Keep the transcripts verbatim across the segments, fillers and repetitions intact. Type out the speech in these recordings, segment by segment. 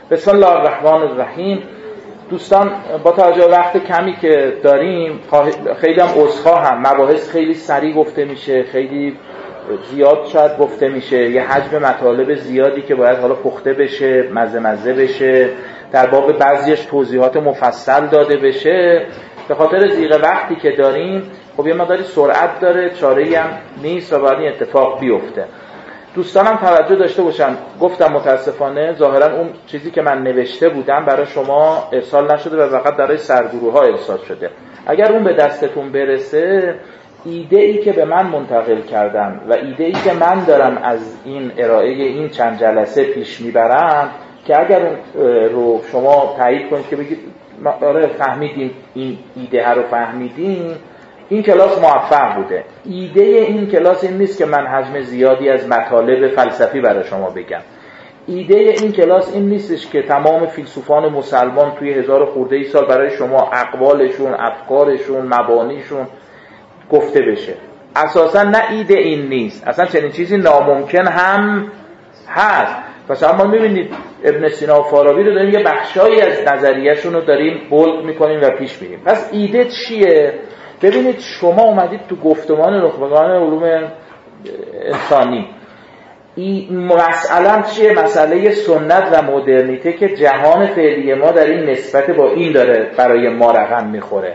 بسم الله الرحمن الرحیم. دوستان با توجه به وقت کمی که داریم خیلی هم عذرخواهم، مباحث خیلی سریع گفته میشه، خیلی زیاد شاید گفته میشه، یه حجم مطالب زیادی که باید حالا پخته بشه، مزه مزه بشه، در باب بعضیش توضیحات مفصل داده بشه. به خاطر ضیق وقتی که داریم خب یه مقداری سرعت داره، چاره‌ای هم نیست و باید این اتفاق بیفته. دوستانم توجه داشته باشن، گفتم متاسفانه ظاهرا اون چیزی که من نوشته بودم برای شما ارسال نشده و فقط برای سرگروه ها ارسال شده. اگر اون به دستتون برسه، ایده ای که به من منتقل کردم و ایده ای که من دارم از این ارائه این چند جلسه پیش میبرم که اگر اون رو شما تایید کنید که بگید آره فهمیدیم، این ایده ها رو فهمیدیم، این کلاس موفق بوده. ایده این کلاس این نیست که من حجم زیادی از مطالب فلسفی برای شما بگم. ایده این کلاس این نیستش که تمام فیلسوفان مسلمان توی هزار خورده ای سال برای شما اقوالشون، افکارشون، مبانیشون گفته بشه. اساسا نه ایده این نیست، اصلا چنین چیزی ناممکن هم هست. مثلا ما میبینید ابن سینا و فارابی رو داریم یه بخشایی از نظریه‌شون رو داریم بولد میکنیم و پیش میریم. پس ایده چیه؟ ببینید شما اومدید تو گفتمان نخبگان علوم انسانی، این مسئله چیه؟ مسئله سنت و مدرنیته که جهان فعلی ما در این نسبت با این داره برای ما رقم میخوره.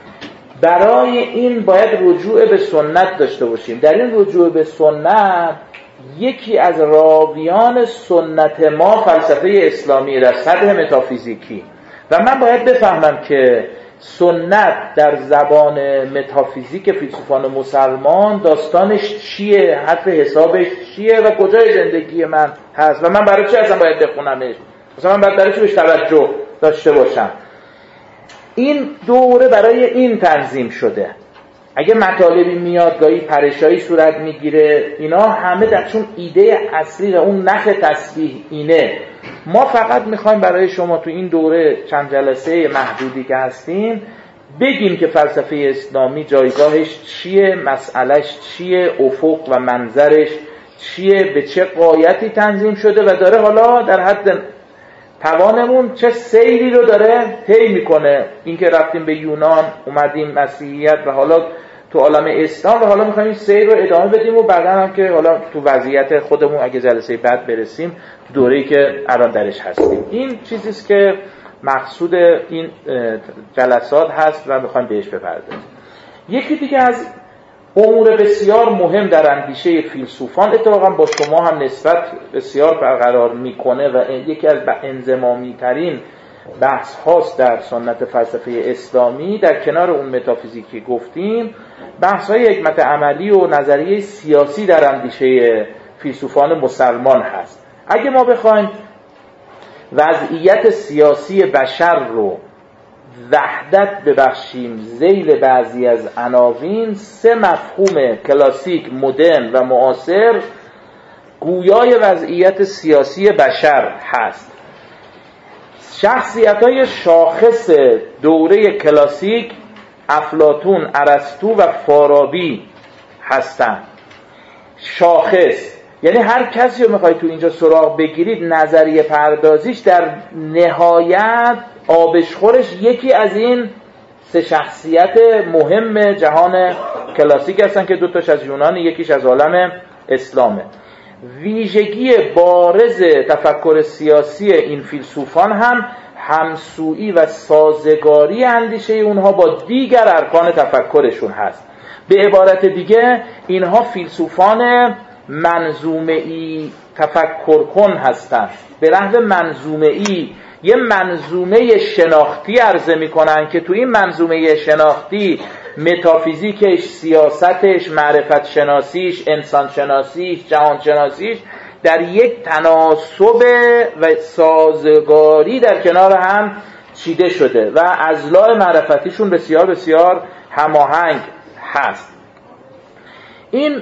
برای این باید رجوع به سنت داشته باشیم. در این رجوع به سنت یکی از راویان سنت ما فلسفه اسلامی در سطح متافیزیکی و من باید بفهمم که سنت در زبان متافیزیک فیلسوفان مسلمان داستانش چیه، حرف حسابش چیه و کجای زندگی من هست و من برای چه اصلا باید بخونمش، مثلا من باید برای چه بهش توجه داشته باشم. این دوره برای این تنظیم شده. اگه مطالبی میاد گاهی پرشایی صورت میگیره، اینا همه در چون ایده اصلی و اون نخ تسبیح اینه. ما فقط میخوایم برای شما تو این دوره چند جلسه محدودی که هستیم بگیم که فلسفه اسلامی جایگاهش چیه، مسئلهش چیه، افق و منظرش چیه، به چه غایتی تنظیم شده و داره حالا در حد توانمون چه سیری رو داره طی میکنه. این که رفتیم به یونان، اومدیم مسیحیت و حالا تو عالم اسلام و حالا میخوایم سیر رو ادامه بدیم و بعدا هم که حالا تو وضعیت خودمون اگه جلسه بعد برسیم دوره‌ای که الان درش هستیم. این چیزیست که مقصود این جلسات هست و میخوایم بهش بپردازیم. یکی دیگه از امور بسیار مهم در اندیشه فیلسوفان، اتفاقا با شما هم نسبت بسیار برقرار میکنه و یکی از انضمامی ترین بحث هاست در سنت فلسفه اسلامی، در کنار اون متافیزیکی گفتیم، بحث های حکمت عملی و نظریه سیاسی در اندیشه فیلسوفان مسلمان هست. اگه ما بخوایم وضعیت سیاسی بشر رو وحدت ببخشیم ذیل بعضی از عناوین، سه مفهوم کلاسیک، مدرن و معاصر گویای وضعیت سیاسی بشر هست. شخصیت‌های شاخص دوره کلاسیک افلاطون، ارسطو و فارابی هستند. شاخص یعنی هر کسی رو میخواید تو اینجا سراغ بگیرید نظریه پردازیش در نهایت آبشخورش یکی از این سه شخصیت مهم جهان کلاسیک هستن که دو تاش از یونان، یکیش از عالم اسلامه. ویژگی بارز تفکر سیاسی این فیلسوفان هم همسویی و سازگاری اندیشه اونها با دیگر ارکان تفکرشون هست. به عبارت دیگه اینها فیلسوفان منظومه‌ای تفکر کن هستند. به نحو منظومه‌ای یه منظومه شناختی عرضه میکنن که تو این منظومه شناختی متافیزیکش، سیاستش، معرفت شناسیش، انسان شناسیش، جهان شناسیش در یک تناسب و سازگاری در کنار هم چیده شده و اضلاع معرفتیشون بسیار بسیار هماهنگ هست. این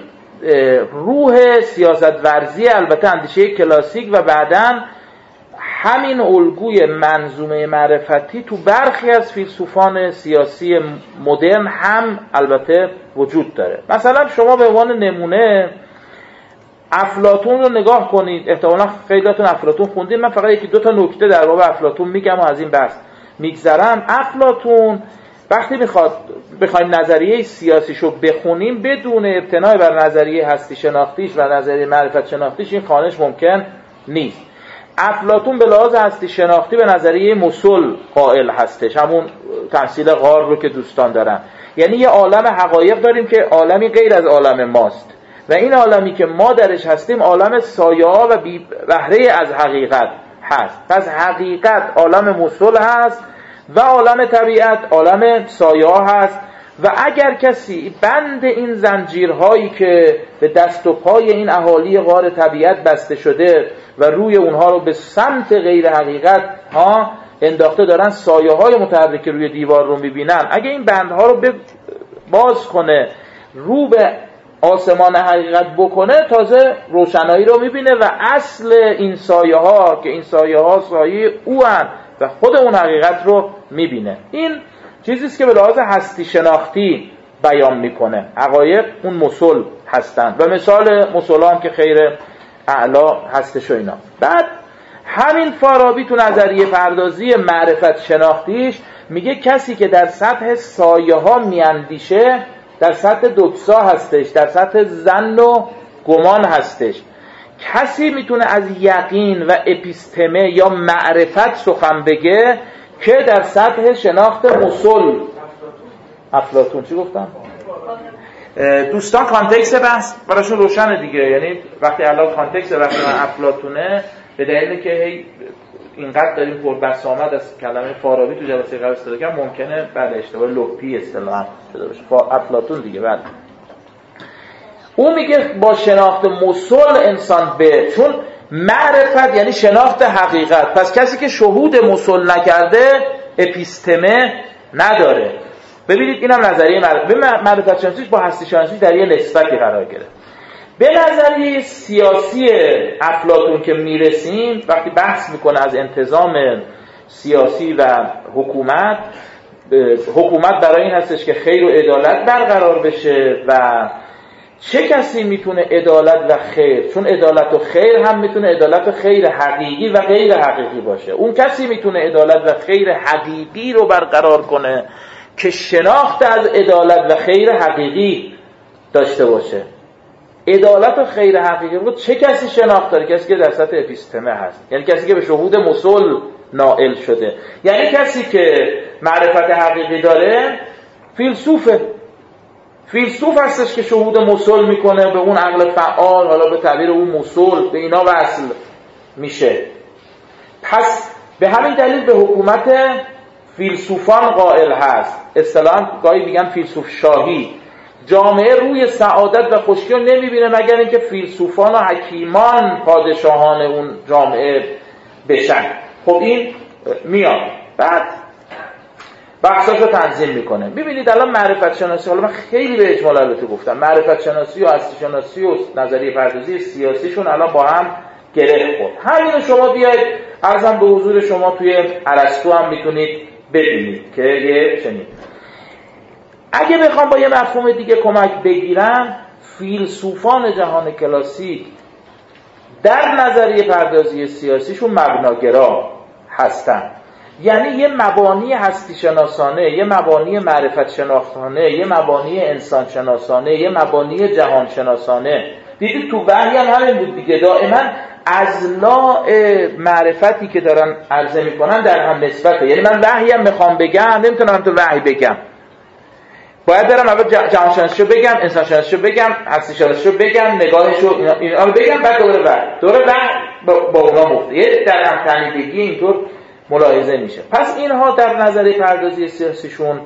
روح سیاست ورزی البته اندیشه کلاسیک و بعداً همین الگوی منظومه معرفتی تو برخی از فیلسوفان سیاسی مدرن هم البته وجود داره. مثلا شما به عنوان نمونه افلاطون رو نگاه کنید، احتمالا خیلیاتون افلاطون خوندید، من فقط یکی دو تا نکته در باب افلاطون میگم و از این بحث میگذرم. افلاطون وقتی میخواد بخوایم نظریه سیاسیشو بخونیم بدون ابتنای بر نظریه هستی شناختیش و نظریه معرفت شناختیش این خوانش ممکن نیست. افلاطون به لحاظ هستی شناختی به نظریه مسل قائل هستش، همون تحصیل غار رو که دوستان دارن. یعنی یه عالم حقایق داریم که عالمی غیر از عالم ماست و این عالمی که ما درش هستیم عالم سایه‌ها و بی بهره از حقیقت هست. پس حقیقت عالم مسل هست و عالم طبیعت عالم سایه‌ها هست و اگر کسی بند این زنجیرهایی که به دست و پای این اهالی غار طبیعت بسته شده و روی اونها رو به سمت غیر حقیقت ها انداخته دارن سایه‌های متحرک روی دیوار رو میبینن، اگه این بندها رو باز کنه رو به آسمان حقیقت بکنه تازه روشنایی رو میبینه و اصل این سایه‌ها که این سایه‌ها سایه او هست و خود اون حقیقت رو میبینه. این چیزیست که به لحاظ هستی شناختی بیان میکنه. حقایق اون مسل هستند و مثال مسلا هم که خیر اعلا هستش و اینا. بعد همین فارابی تو نظریه پردازی معرفت شناختیش میگه کسی که در سطح سایه ها میاندیشه در سطح دوکسا هستش، در سطح ظن و گمان هستش. کسی میتونه از یقین و اپیستمه یا معرفت سخن بگه که در سطح شناخت مسل. افلاطون چی گفتم؟ دوستان کانتکست بحث براشون روشنه دیگه، یعنی وقتی الان کانتکست بحث من افلاطونه به دلیل که هی اینقدر داریم پر بحث آمد از کلمه فارابی تو جلسه قبل استفاده کردم ممکنه بعد اشتباه لپی اصطلاحاً شده باشه. افلاطون دیگه بعد اون میگه با شناخت مسل انسان به، چون معرفت یعنی شناخت حقیقت، پس کسی که شهود مسل نکرده اپیستمه نداره. ببینید اینم نظریه معرفت شناسیش با هستی شناسی در یه نسبتی قرار گرفت. به نظریه سیاسی افلاطون که میرسیم وقتی بحث میکنه از انتظام سیاسی و حکومت، حکومت برای این هستش که خیر و عدالت برقرار بشه و چه کسی میتونه عدالت و خیر، چون عدالت و خیر هم میتونه عدالت و خیر حقیقی و غیر حقیقی باشه، اون کسی میتونه عدالت و خیر حقیقی رو برقرار کنه که شناخت از عدالت و خیر حقیقی داشته باشه. عدالت و خیر حقیقی رو چه کسی شناخت داره؟ کسی که در سطح اپیستمه هست، یعنی کسی که به شهود مسل نائل شده، یعنی کسی که معرفت حقیقی داره فیلسوفه. فیلسوف هستش که شهود مسل میکنه به اون عقل فعال، حالا به تعبیر اون مسل به اینا وصل میشه. پس به همین دلیل به حکومت فیلسوفان قائل هست. اصطلاحاً گاهی میگن فیلسوف شاهی. جامعه روی سعادت و خوشی رو نمیبینه مگر اینکه فیلسوفان و حکیمان پادشاهان اون جامعه بشن. خب این میاد بعد بحثاش رو تنظیم میکنه. ببینید الان معرفت شناسی، حالا من خیلی به اجمال البته گفتم، معرفت شناسی و هستی شناسی و نظریه پردازی سیاسیشون الان با هم گره خورد. همین شما بیاید عرضم به حضور شما توی ارسطو هم میتونید ببینید که یه چنین. اگه بخوام با یه مفهوم دیگه کمک بگیرم، فیلسوفان جهان کلاسیک در نظریه پردازی سیاسیشون مبناگرا هستن. یعنی یه مبانی هستی شناسانه، یه مبانی معرفت شناختانه، یه مبانی انسان شناسانه، یه مبانی جهان شناسانه. دیدید تو وحی هم همین بود دیگه، دائما اضلاع معرفتی که دارن عرضه میکنن در هم نسبته. یعنی من وحی هم میخوام بگم نمیتونم تو وحی بگم، باید برم اول جهان شناسیشو بگم، انسان شناسیشو بگم، هستی شناسیشو بگم، نگاهشو اینا رو بگم، بعد دوباره وحی دوباره وحی با اونا مفته. یه در هم تنیدگی اینطور ملاحظه میشه. پس اینها در نظریه پردازی سیاسیشون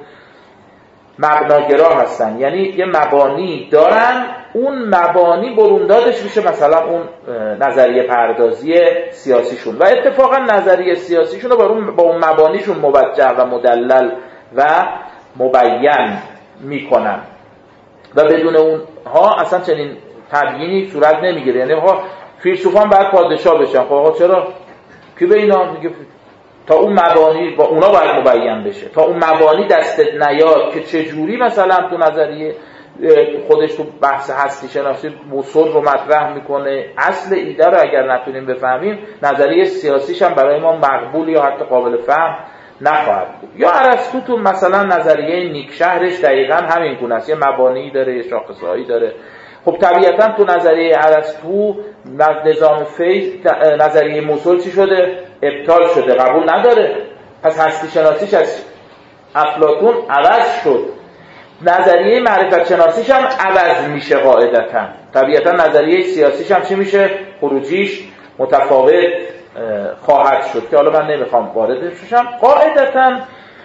مبناگرا هستن، یعنی یه مبانی دارن، اون مبانی بروندادش میشه مثلا اون نظریه پردازی سیاسیشون و اتفاقا نظریه سیاسیشون رو با اون با اون مبانیشون موجه و مدلل و مبین میکنن و بدون اونها اصلا چنین تبیینی صورت نمیگیره. یعنی ها فیلسوفان باید پادشاه بشن. خب چرا؟ کی به اینا میگه تا اون مبانی با اونا باید مبین بشه، تا اون مبانی دستت نیاد که چجوری مثلا تو نظریه خودش تو بحث هستی شناسی موصول رو مطرح میکنه. اصل ایده رو اگر نتونیم بفهمیم نظریه سیاسیش هم برای ما مقبول یا حتی قابل فهم نخواهد بود. یا ارسطو تو مثلا نظریه نیکشهرش دقیقاً همین گونه است، یه مبانی داره، یه شاخصهایی داره. خب طبیعتاً تو نظریه ارسطو نظام فیض نظریه موصول چی شده؟ ابطال شده، قبول نداره. پس هستی شناسیش از افلاطون عوض شد، نظریه معرفت شناسیش هم عوض میشه قاعدتاً. طبیعتاً نظریه سیاسیش هم چی میشه؟ خروجیش متفاوت خواهد شد که حالا من نمیخوام واردش بشم. قاعدتاً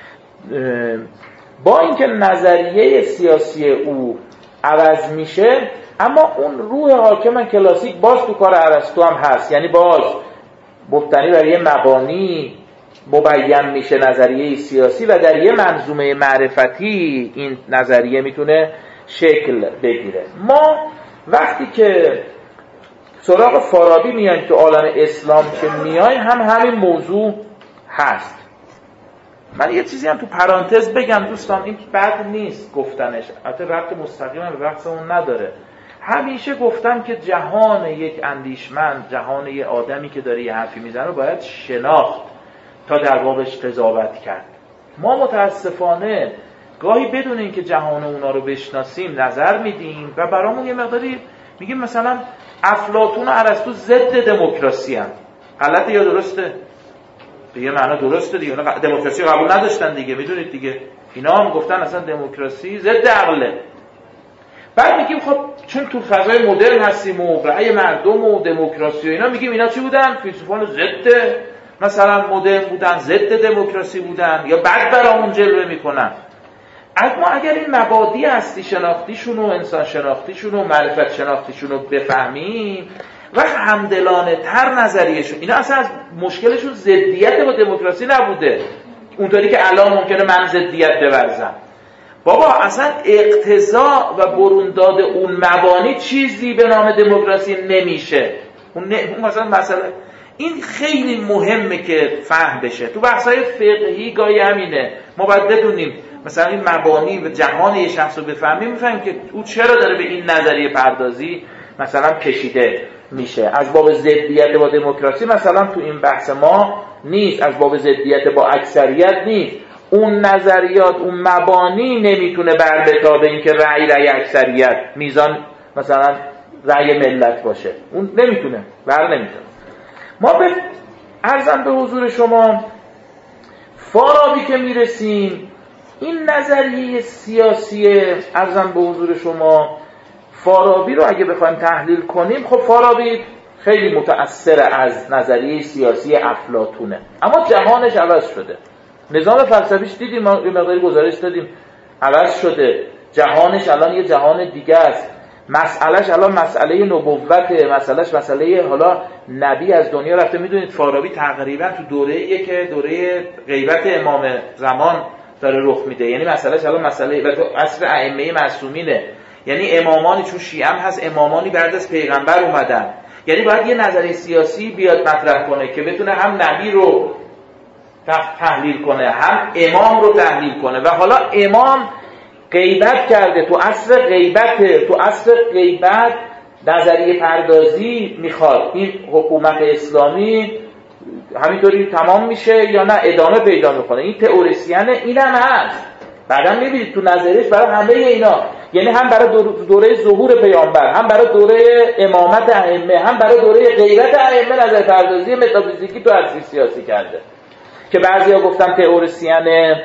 با اینکه نظریه سیاسی او عوض میشه، اما اون روح حاکم کلاسیک باز تو کار ارسطو هم هست، یعنی باز مبتنی بر یه مبانی مبین میشه نظریه سیاسی و در یه منظومه معرفتی این نظریه میتونه شکل بگیره. ما وقتی که سراغ فارابی میایم تو عالم اسلام که میایم هم همین موضوع هست. من یه چیزی هم تو پرانتز بگم دوستان، این بد نیست گفتنش، البته ربط مستقیما به بحثمون نداره. همیشه گفتم که جهان یک اندیشمند، جهان یک آدمی که داره یه حرفی میزنه باید شناخت تا در بابش قضاوت کرد. ما متاسفانه گاهی بدون اینکه جهان اونا رو بشناسیم نظر میدیم و برامون یه مقداری میگیم مثلا افلاطون و ارسطو ضد دموکراسی ان. غلطه یا درسته؟ به یه معنا درسته دیگه. اونا دموکراسی قبول نداشتن دیگه، میدونید دیگه. اینا هم گفتن اصلا دموکراسی ضد عقله. بعد میگیم خب چون تو فضای مدرن هستیم و رأی مردم و دموکراسی و اینا، میگیم اینا چی بودن؟ فیلسوفان ضد مثلا مدرن بودن، ضد دموکراسی بودن یا بد برامون جلوه میکنن. اما اگر این مبادی هستی شناختیشون و انسان شناختیشون و معرفت شناختیشون رو بفهمیم و همدلانه تر نظریهشون، اینا اصلا از مشکلشون ضدیت با دموکراسی نبوده اونطوری که الان ممکنه من ضدیت بورزم. بابا اصلا اقتضا و برونداد اون مبانی چیزی به نام دموکراسی نمیشه. اون, نه... اون مثلا مسئله این خیلی مهمه که فهم بشه. تو بحث‌های فقهی گاهی همینه، ما باید بدونیم مثلا این مبانی و جهان یه شخص رو بفهمیم، میفهمیم که او چرا داره به این نظریه پردازی مثلا کشیده میشه. از باب ضدیت با دموکراسی مثلا تو این بحث ما نیست، از باب ضدیت با اکثریت نیست. اون نظریات، اون مبانی نمیتونه بر بتابه این که رأی رأی اکثریت میزان مثلا رأی ملت باشه، اون نمیتونه، بر نمیتونه. ما به عرضم به حضور شما فارابی که میرسیم، این نظریه سیاسی عرضم به حضور شما فارابی رو اگه بخوایم تحلیل کنیم، خب فارابی خیلی متأثر از نظریه سیاسی افلاطونه، اما جهانش عوض شده. نظام فلسفیش دیدیم، ما یه مقداری گزارش دادیم، عوض شده. جهانش الان یه جهان دیگه است. مسئلهش الان مسئله نبوته، مسئلهش مسئله حالا نبی از دنیا رفته. میدونید فارابی تقریبا تو دوره‌ایه که دوره غیبت امام زمان داره رخ میده، یعنی مسئلهش الان مسئله و تو عصر ائمه معصومینه، یعنی امامانی چون شیعه هم هست، امامانی بعد از پیغمبر اومدن، یعنی باید یه نظریه سیاسی بیاد مطرح کنه که بتونه هم نبی رو تحلیل کنه هم امام رو تحلیل کنه. و حالا امام غیبت کرده، تو عصر غیبت، تو عصر غیبت نظریه پردازی میخواد این حکومت اسلامی همینطوری تمام میشه یا نه ادامه پیدا میکنه. این تئوریسین این هم هست. بعدا میبینید تو نظریش برای همه اینا، یعنی هم برای دوره ظهور پیامبر، هم برای دوره امامت ائمه، هم برای دوره غیبت ائمه نظریه پردازی متافیزیکی تو عرصه سیاسی کرده که بعضیا گفتن تئوریسین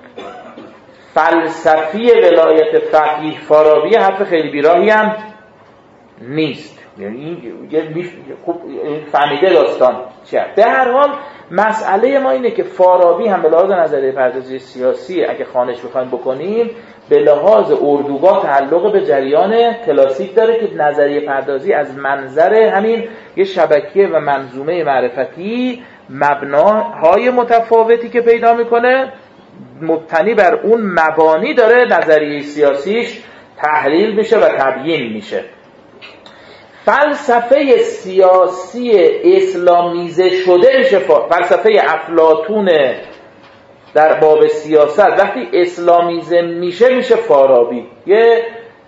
فلسفی ولایت فقیه فارابی حرف خیلی بیراهی هم نیست. یعنی خوب فهمیده داستان چیه. در هر حال مسئله ما اینه که فارابی هم به لحاظ نظریه پردازی سیاسی اگه خوانش بخوایم بکنیم، به لحاظ اردوگاه تعلق به جریان کلاسیک داره که نظریه پردازی از منظر همین یه شبکیه و منظومه معرفتی مبناهای متفاوتی که پیدا میکنه مبتنی بر اون مبانی داره نظریه سیاسیش تحلیل میشه و تبیین میشه. فلسفه سیاسی اسلامیزه شده میشه، فلسفه افلاطون در باب سیاست وقتی اسلامیزه میشه میشه فارابی. یه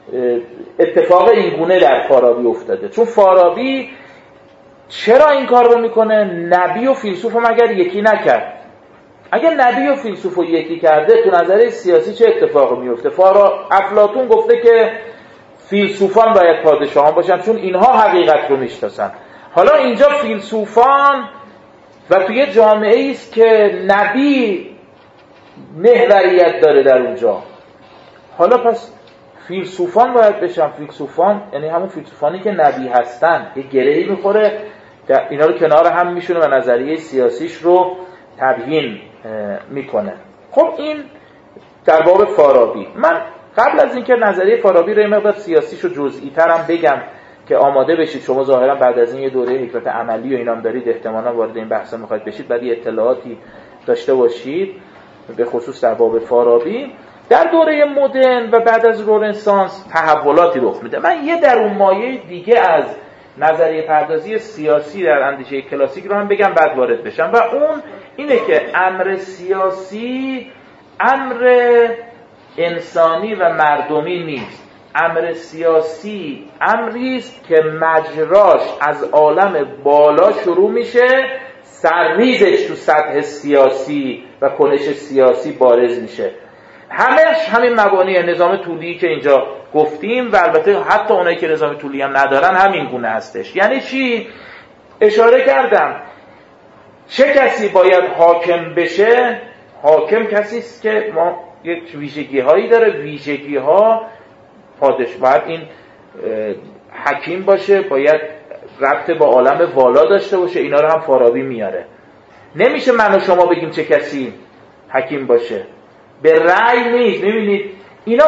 اتفاق این گونه در فارابی افتاده. چون فارابی چرا این کار رو میکنه؟ نبی و فیلسوف هم اگر یکی نکرد، اگر نبی و فیلسوف رو یکی کرده تو نظریه سیاسی چه اتفاقی میفته؟ فارا افلاطون گفته که فیلسوفان باید پادشاهان باشن چون اینها حقیقت رو میشناسن. حالا اینجا فیلسوفان و توی جامعه است که نبی محوریت داره در اونجا، حالا پس فیلسوفان باید بشن. فیلسوفان یعنی همون فیلسوفانی که نبی هستن. یه گرهی میخوره، اینا رو کنار هم میشونه و نظریه سیاسیش رو تبیین میکنه. خب این در باب فارابی. من قبل از اینکه نظریه فارابی رو یه مقدار سیاسیش رو جزئی ترم بگم که آماده بشید، شما ظاهرا بعد از این یه دوره حکمت عملی و اینام دارید، احتمالاً وارد این بحثا میخواید بشید، بعد یه اطلاعاتی داشته باشید به خصوص در باب فارابی. در دوره مدرن و بعد از رنسانس تحولاتی رخ میده. من یه درون مایه دیگه از نظریه پردازی سیاسی در اندیشه کلاسیک رو هم بگم بعد وارد بشم، و اون اینه که امر سیاسی امر انسانی و مردمی نیست. امر سیاسی امری است که مجراش از عالم بالا شروع میشه، سرریزش تو سطح سیاسی و کنش سیاسی بارز میشه. همش همین مبانی نظام طولی که اینجا گفتیم و البته حتی اونایی که نظام طولی هم ندارن همین گونه هستش. یعنی چی؟ اشاره کردم چه کسی باید حاکم بشه؟ حاکم کسی است که ما یک ویژگی هایی داره، ویژگی ها پادش باید این حکیم باشه، باید ربط با عالم والا داشته باشه. اینا رو هم فارابی میاره. نمیشه من و شما بگیم چه کسی حکیم باشه، به رأی نیست. میبینید اینا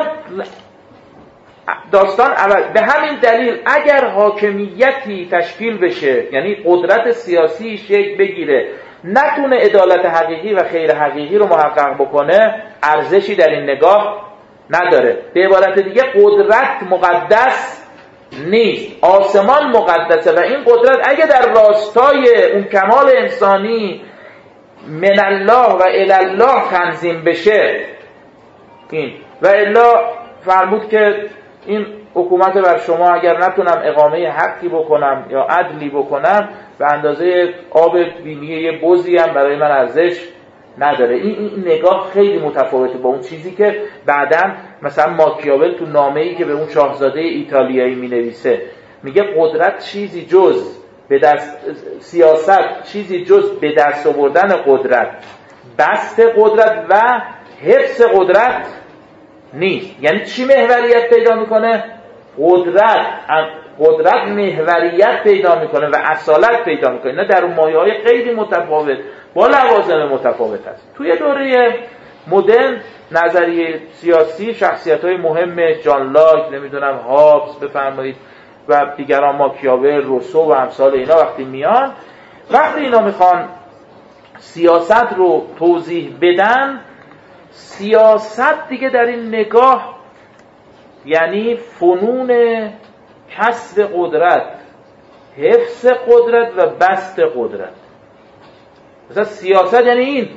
داستان اول. به همین دلیل اگر حاکمیتی تشکیل بشه، یعنی قدرت سیاسی شکل بگیره، نتونه عدالت حقیقی و غیر حقیقی رو محقق بکنه، ارزشی در این نگاه نداره. به عبارت دیگه قدرت مقدس نیست، آسمان مقدسه و این قدرت اگه در راستای اون کمال انسانی من الله و الی الله تنظیم بشه این و الا فرمود که این حکومت بر شما اگر نتونم اقامه حقی بکنم یا عدلی بکنم به اندازه آب بینی یه بزی هم برای من ارزش نداره. این, این نگاه خیلی متفاوته با اون چیزی که بعداً مثلا ماکیاول تو نامه‌ای که به اون شاهزاده ایتالیایی می‌نویسه میگه قدرت چیزی جز به دست سیاست چیزی جز به دست آوردن قدرت، بسط قدرت و حفظ قدرت نیست. یعنی چی محوریت پیدا میکنه؟ قدرت قدرت محوریت پیدا میکنه و اصالت پیدا میکنه. نه در اون مایه‌های خیلی متفاوت با لوازم متفاوت است. توی دوره مدرن نظریه سیاسی شخصیت‌های مهم جان لاک، نمیدونم هابز بفرمایید و دیگران، ماکیاول، روسو و امثال اینا وقتی میان، وقتی اینا میخوان سیاست رو توضیح بدن، سیاست دیگه در این نگاه یعنی فنون کسب قدرت، حفظ قدرت و بسط قدرت. مثلا سیاست یعنی این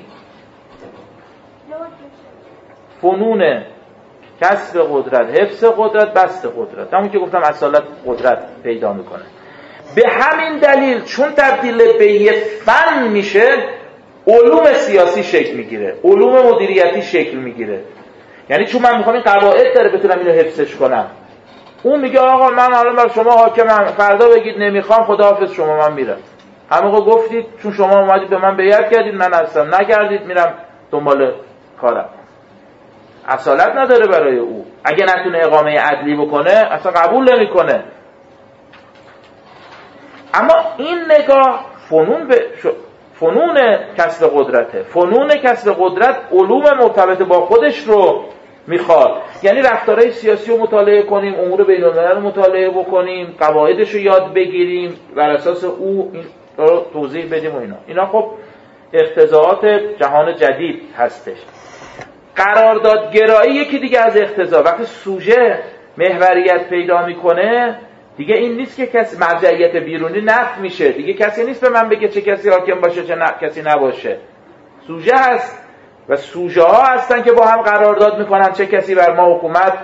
فنون کسب قدرت، حفظ قدرت، بسط قدرت. همون که گفتم اصالت قدرت پیدا میکنه. به همین دلیل چون تبدیل به یه فن میشه، علوم سیاسی شکل میگیره، علوم مدیریتی شکل میگیره. یعنی چون من میخوام این قواعد داره بتونم اینو حفظش کنم. اون میگه آقا من الان بر شما حاکمم، فردا بگید نمیخوام، خداحافظ شما، من میرم. همه گفتید چون شما اومدید به من بیعت کردید، من هستم، نکردید میرم دنبال کارم. اصالت نداره برای او. اگه نتونه اقامه عدلی بکنه اصلا قبول نمیکنه. اما این نگاه فنون به فنون کسب قدرته. فنون کسب قدرت علوم مرتبط با خودش رو میخواد. یعنی رفتارهای سیاسی رو مطالعه کنیم، امور بین‌الملل رو مطالعه بکنیم، قواعدش رو یاد بگیریم، بر اساس او این رو توضیح بدیم و اینا. اینا خب اقتضاعات جهان جدید هستش. قراردادگرایی یکی دیگه از اقتضا. وقتی سوژه محوریت پیدا میکنه دیگه این نیست که کسی مرجعیت بیرونی نفی میشه، دیگه کسی نیست به من بگه چه کسی حاکم باشه چه نه کسی نباشه. سوژه هست و سوژه ها هستن که با هم قرارداد میکنن چه کسی بر ما حکومت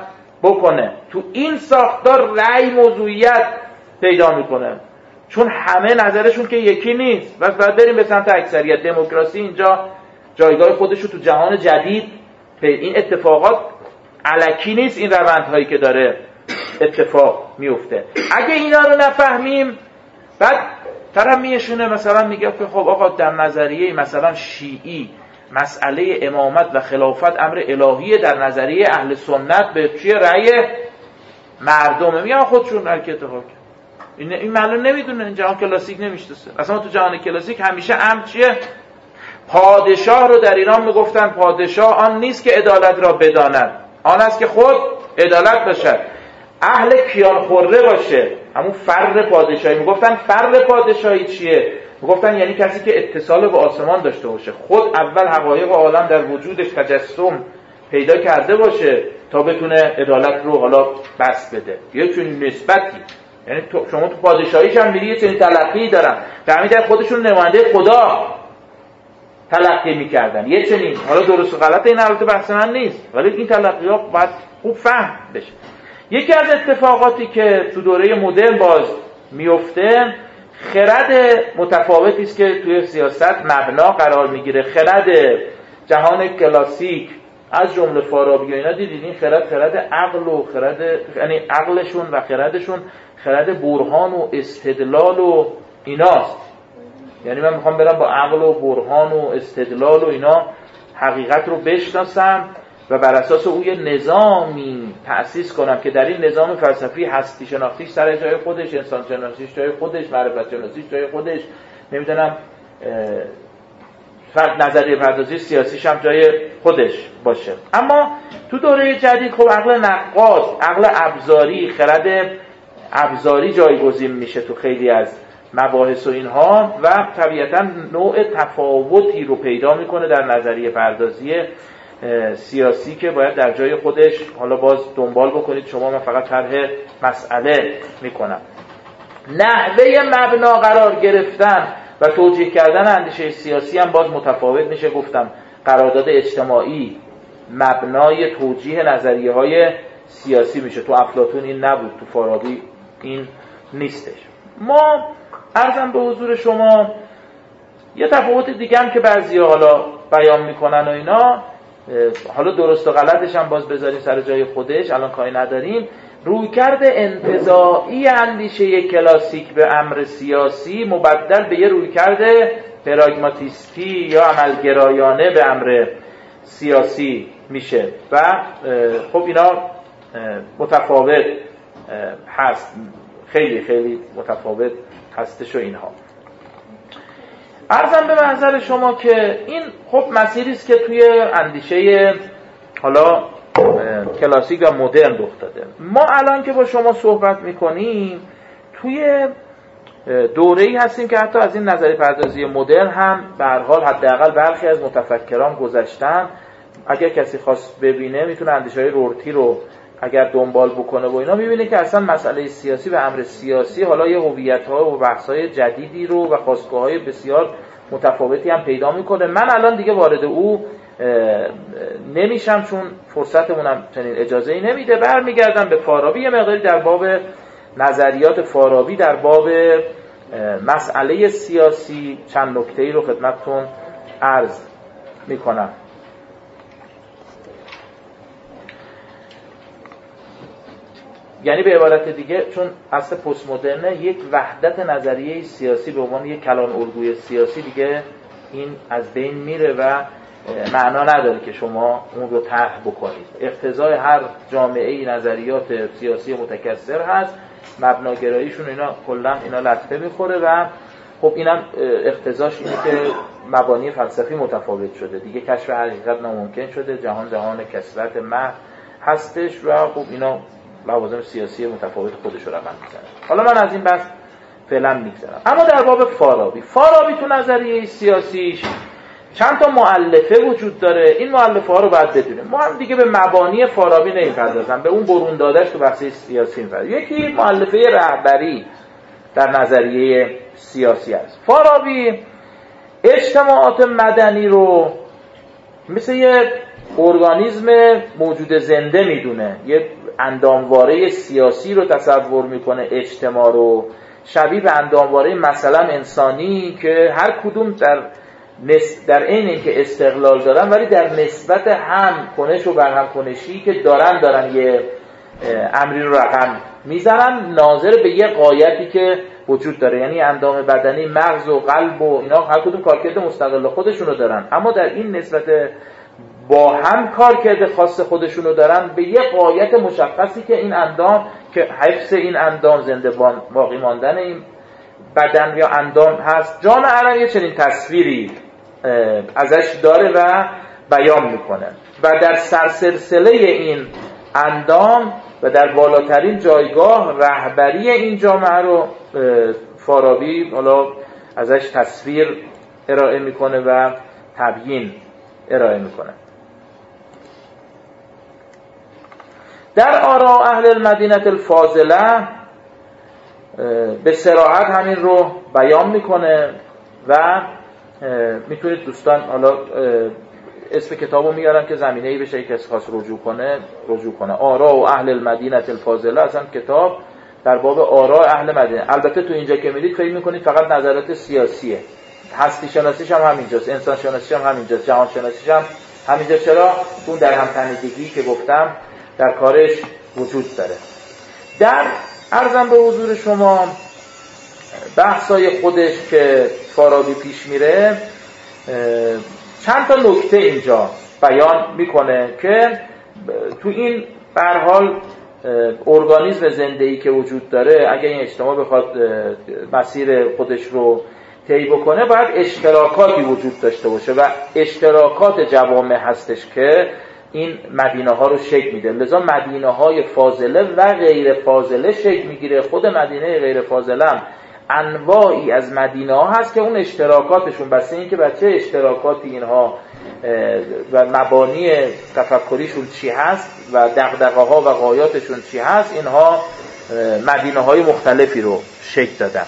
بکنه. تو این ساختار رأی موضوعیت پیدا میکنه، چون همه نظرشون که یکی نیست. بس باید بریم به سمت اکثریت. دموکراسی اینجا جایگاه خودش رو تو جهان جدید، این اتفاقات الکی نیست، این روندهایی که داره اتفاق میفته. اگه اینا رو نفهمیم، بعد طرف میشونه مثلا میگه که خب آقا در نظریه مثلا شیعی مسئله امامت و خلافت امر الهیه، در نظریه اهل سنت به چیه؟ رأی مردمه. میگن خودشون هر کی اتفاق این این معلوم نمیدونه، این جهان کلاسیک نمیشناسه. اصلا تو جهان کلاسیک همیشه امر چیه؟ پادشاه رو در ایران میگفتن پادشاه آن نیست که عدالت را بداند، آن است که خود عدالت باشد، اهل کیان خوره باشه. همون فر پادشاهی میگفتن. فر پادشاهی چیه؟ میگفتن یعنی کسی که اتصال به آسمان داشته باشه، خود اول حقایق عالم در وجودش تجسم پیدا کرده باشه تا بتونه عدالت رو حالا بست بده. یه چنین نسبتی، یعنی تو شما تو پادشاهیش هم میری یه چنین تلقی دارن، در همین در خودشون نماینده خدا تلقی میکردن. یه چنین، حالا درست و غلط این البته بحث من نیست، ولی این تلقی‌ها باید خوب فهم بشه. یکی از اتفاقاتی که تو دوره مدرن باز میفته، خرد متفاوتی است که توی سیاست مبنا قرار میگیره. خرد جهان کلاسیک از جمله فارابی و اینا، دیدید این خرد خرد عقل و خرد، یعنی عقلشون و خردشون خرد برهان و استدلال و ایناست. یعنی من میخوام برم با عقل و برهان و استدلال و اینا حقیقت رو بشناسم و بر اساس او یه نظامی تأسیس کنم که در این نظام فلسفی هستی شناختیش سر جای خودش، انسان شناختیش جای خودش، معرفت شناختیش جای خودش، نمیدونم فرد نظریه پردازی سیاسیش هم جای خودش باشه. اما تو دوره جدید خب عقل نقاص، عقل ابزاری، خرد ابزاری جایگزین میشه تو خیلی از مباحث و اینها، و طبیعتا نوع تفاوتی رو پیدا میکنه در نظریه پردازی سیاسی که باید در جای خودش حالا باز دنبال بکنید شما. من فقط طرح مسئله میکنم. نحوه مبنا قرار گرفتن و توجیه کردن اندیشه سیاسی هم باز متفاوت میشه. گفتم قرارداد اجتماعی مبنای توجیه نظریه های سیاسی میشه. تو افلاطون این نبود، تو فارابی این نیستش. ما عرضم به حضور شما یه تفاوت دیگه هم که بعضیا حالا بیان میکنن و اینا، حالا درست و غلطش هم باز بذاریم سر جای خودش، الان کاری نداریم. رویکرد انتزاعی اندیشه کلاسیک به امر سیاسی مبدل به یه رویکرد پراگماتیستی یا عملگرایانه به امر سیاسی میشه و خب اینا متفاوت هست، خیلی خیلی متفاوت هستش و اینها. عرضم به منظر شما که این خب مسیری است که توی اندیشه حالا کلاسیک و مدرن رخ داده. ما الان که با شما صحبت میکنیم توی دوره‌ای هستیم که حتی از این نظریه پردازی مدرن هم به هر حال حداقل برخی از متفکران گذشتن. اگر کسی خواست ببینه میتونه اندیشه‌های رورتی رو اگر دنبال بکنه و اینا، میبینه که اصلا مسئله سیاسی و امر سیاسی حالا یه هویت‌ها و بحث‌های جدیدی رو و خواستگاه‌های بسیار متفاوتی هم پیدا میکنه. من الان دیگه وارد او نمیشم چون فرصتمونم چنین اجازه‌ای نمیده. برمیگردم به فارابی، یه مقداری در باب نظریات فارابی در باب مسئله سیاسی چند نکته‌ای رو خدمتتون عرض میکنم. یعنی به عبارت دیگه، چون اصل پست مدرنه یک وحدت نظریه سیاسی به عنوان یک کلان الگوی سیاسی دیگه این از بین میره و معنا نداره که شما اون رو طرح بکنید. اقتضای هر جامعه‌ای نظریات سیاسی متکثر هست، مبناگراییشون اینا کلا اینا لطفه میخوره و خب اینم اقتضاش اینه که مبانی فلسفی متفاوت شده دیگه، کشف حقیقت ناممکن شده، جهان جهان کثرت محض هستش و خب اینا لوازم سیاسی متفاوت خودش رو رقم میزنه. حالا من از این بحث فعلا میگذرم. اما در باب فارابی، فارابی تو نظریه سیاسیش چند تا مؤلفه وجود داره. این مؤلفه ها رو باید بدونیم. ما هم دیگه به مبانی فارابی نمیپردازم، به اون برون دادش تو بحث سیاسی میپردازم. یکی مؤلفه رهبری در نظریه سیاسی است. فارابی اجتماعات مدنی رو مثل یه ارگانیسم موجود زنده میدونه، یه اندامواره سیاسی رو تصور میکنه، اجتماع رو، شبیه به اندامواره مثلا انسانی که هر کدوم در نس... در عین اینکه استقلال دارن ولی در نسبت هم کنش و برهم کنشی که دارن دارن یه امری رو رقم میزنن ناظر به یه غایتی که وجود داره. یعنی اندام بدنی، مغز و قلب و اینا هر کدوم کارکرد مستقل خودشونو دارن، اما در این نسبت با هم کارکرد خاص خودشونو دارن به یه غایت مشخصی که این اندام، که حفظ این اندام، زنده باقی ماندن این بدن یا اندام هست. جامعه عربی چنین تصویری ازش داره و بیان میکنه و در سرسلسله این اندام و در بالاترین جایگاه رهبری این جامعه رو فارابی حالا ازش تصویر ارائه میکنه و تبیین ارائه میکنه. در آراء اهل المدینه الفاضله به صراحت همین رو بیان میکنه و میتونید دوستان حالا اسم کتابو میارم که زمینه‌ای بشه کسی خواست رجوع کنه رجوع کنه. آراء و اهل المدینه الفاضله، اصلا کتاب در باب آراء اهل مدینه. البته تو اینجا که میدید فکر میکنید فقط نظرات سیاسیه، هستی شناسیش هم همینجاست، انسان شناسیش هم همینجاست، جهان شناسیش هم همینجا. چرا؟ اون در همتنیدگی که گفتم در کارش وجود داره. در عرضم به حضور شما بحثای خودش که فارابی پیش میره چند تا نکته اینجا بیان میکنه که تو این به هر حال ارگانیسم زنده‌ای که وجود داره، اگه این اجتماع بخواد مسیر خودش رو طی بکنه باید اشتراکاتی وجود داشته باشه و اشتراکات جوامع هستش که این مدینه ها رو شکل میده. لذا مدینه های فاضله و غیر فاضله شکل میگیره. خود مدینه غیر فاضله هم انواعی از مدینه ها هست که اون اشتراکاتشون بسته این که بچه اشتراکاتی اینها و مبانی تفکریشون چی هست و دغدغه ها و غایاتشون چی هست، اینها مدینه های مختلفی رو شکل دادن.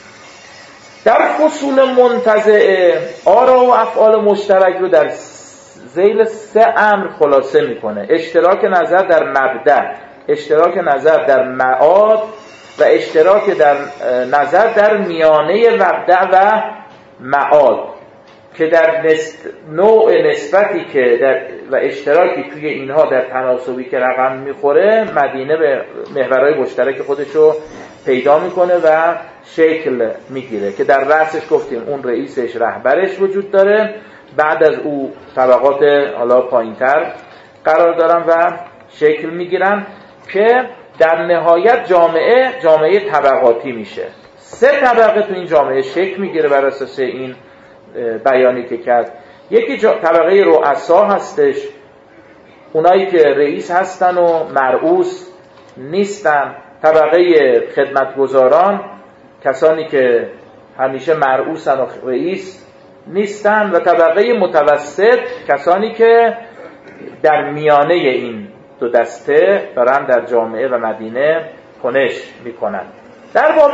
در فصول منتزعه آراء و افعال مشترک رو در ذیل سه امر خلاصه میکنه: اشتراک نظر در مبدأ، اشتراک نظر در معاد و اشتراک در نظر در میانه مبدأ و معاد، که در نسب... نوع نسبتی که در و اشتراکی توی اینها در تناسبی که رقم میخوره مدینه به محورهای مشترک خودشو پیدا میکنه و شکل میگیره که در رأسش گفتیم اون رئیسش، رهبرش وجود داره، بعد از او طبقات حالا پایینتر قرار دارن و شکل میگیرن که در نهایت جامعه جامعه طبقاتی میشه. سه طبقه تو این جامعه شکل میگیره بر اساس این بیانی که کرد. یکی طبقه رؤسا هستش، اونایی که رئیس هستن و مرئوس نیستن. طبقه خدمتگزاران، کسانی که همیشه مرئوسن و رئیس نیستن. و طبقه متوسط، کسانی که در میانه این دو دسته دارن در جامعه و مدینه کنش میکنن. در باب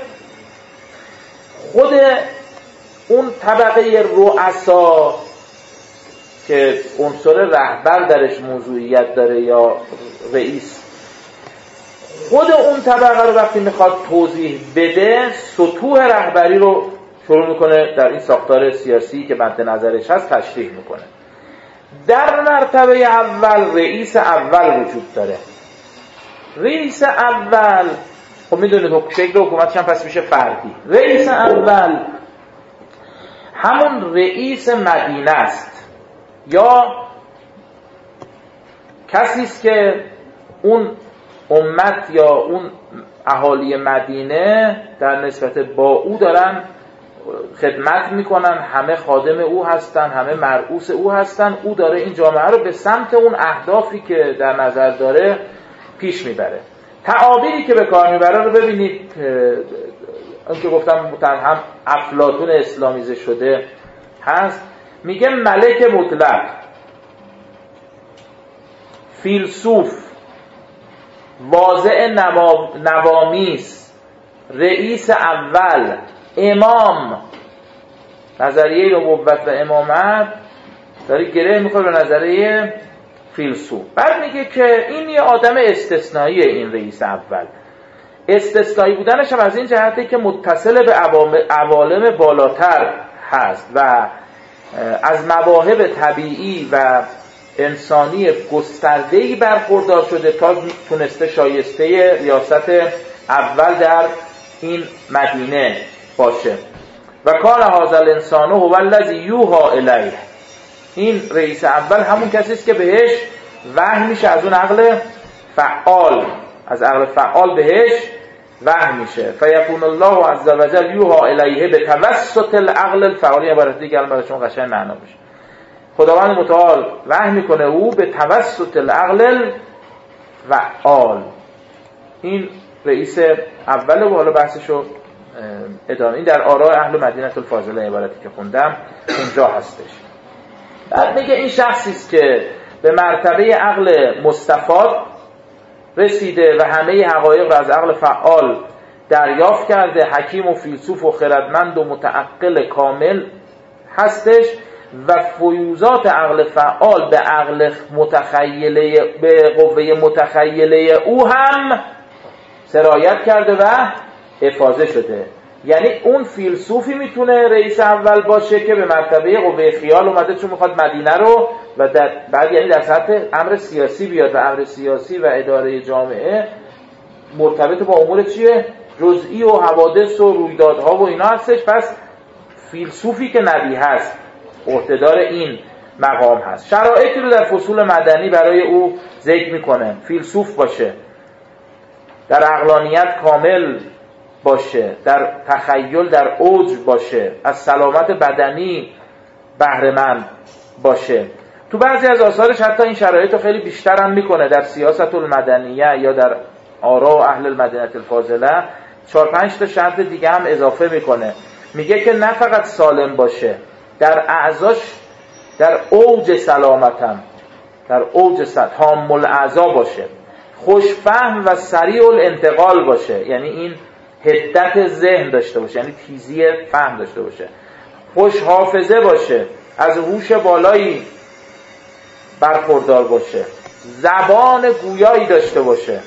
خود اون طبقه رؤسا که عنصر رهبر درش موضوعیت داره یا رئیس، خود اون طبقه رو وقتی میخواد توضیح بده سطوح رهبری رو شروع میکنه در این ساختار سیاسی که مد نظرش هست تشریح میکنه. در مرتبه اول رئیس اول وجود داره. رئیس اول خب میدونید شکل حکومتش هم پس میشه فردی. رئیس اول همون رئیس مدینه است یا کسی است که اون امت یا اون اهالی مدینه در نسبت با او دارن خدمت میکنن، همه خادم او هستن، همه مرئوس او هستن. او داره این جامعه رو به سمت اون اهدافی که در نظر داره پیش میبره. تعابیری که به کار میبره رو ببینید. اون که گفتم هم افلاطون اسلامیزه شده هست. میگه ملک مطلق، فیلسوف، واضع نوامیس، رئیس اول، امام. نظریه نبوت و امامت داره گره میخوره به نظریه فیلسوف. بعد میگه که این یه آدم استثنایی، این رئیس اول. استثنایی بودنش هم از این جهته که متصل به عوالم بالاتر هست و از مواهب طبیعی و انسانی گسترده‌ای برخوردار شده تا تونسته شایسته ریاست اول در این مدینه باشه. و کان هذا الانسان هو الذی یوحی الیه. این رئیس اول همون کسی است که بهش وحی میشه از اون عقل فعال، از عقل فعال بهش وحی میشه. فیکون الله عز وجل یوحی الیه به توسط العقل الفعال. عبارت دیگه البته چون قشنگ معنا میشه. خداوند متعال وحی میکنه او به توسط العقل الفعال. این رئیس اول و حالا بحثشو ادامه. این در آراء اهل مدینه الفاضله عبارتی که خوندم اونجا هستش. بعد میگه این شخصی است که به مرتبه عقل مستفاد رسیده و همه حقایق را از عقل فعال دریافت کرده، حکیم و فیلسوف و خردمند و متعقل کامل هستش و فیوزات عقل فعال به عقل متخیله، به قوه متخیله او هم سرایت کرده و افاضه شده. یعنی اون فیلسوفی میتونه رئیس اول باشه که به مرتبه قوه خیال اومده چون میخواد مدینه رو و در بعد یعنی در سطح امر سیاسی بیاد و امر سیاسی و اداره جامعه مرتبط با امور چیه؟ جزئی و حوادث و رویدادها و اینا هستش. پس فیلسوفی که نبی هست عهده‌دار این مقام هست. شرایطی رو در فصول مدنی برای او ذکر میکنه. فیلسوف باشه، در عقلانیت کامل باشه، در تخیل در اوج باشه، از سلامت بدنی بهره مند باشه. تو بعضی از آثارش حتی این شرایط رو خیلی بیشتر هم میکنه. در سیاست المدنیه یا در آراء اهل المدینه الفاضله چهار پنج تا شرط دیگه هم اضافه میکنه. میگه که نه فقط سالم باشه، در اعضاش در اوج سلامتم، در اوج تامل اعضا باشه، خوشفهم و سریع الانتقال باشه، یعنی این حدت ذهن داشته باشه، یعنی تیزی فهم داشته باشه، خوش حافظه باشه، از هوش بالایی برخوردار باشه، زبان گویایی داشته باشه،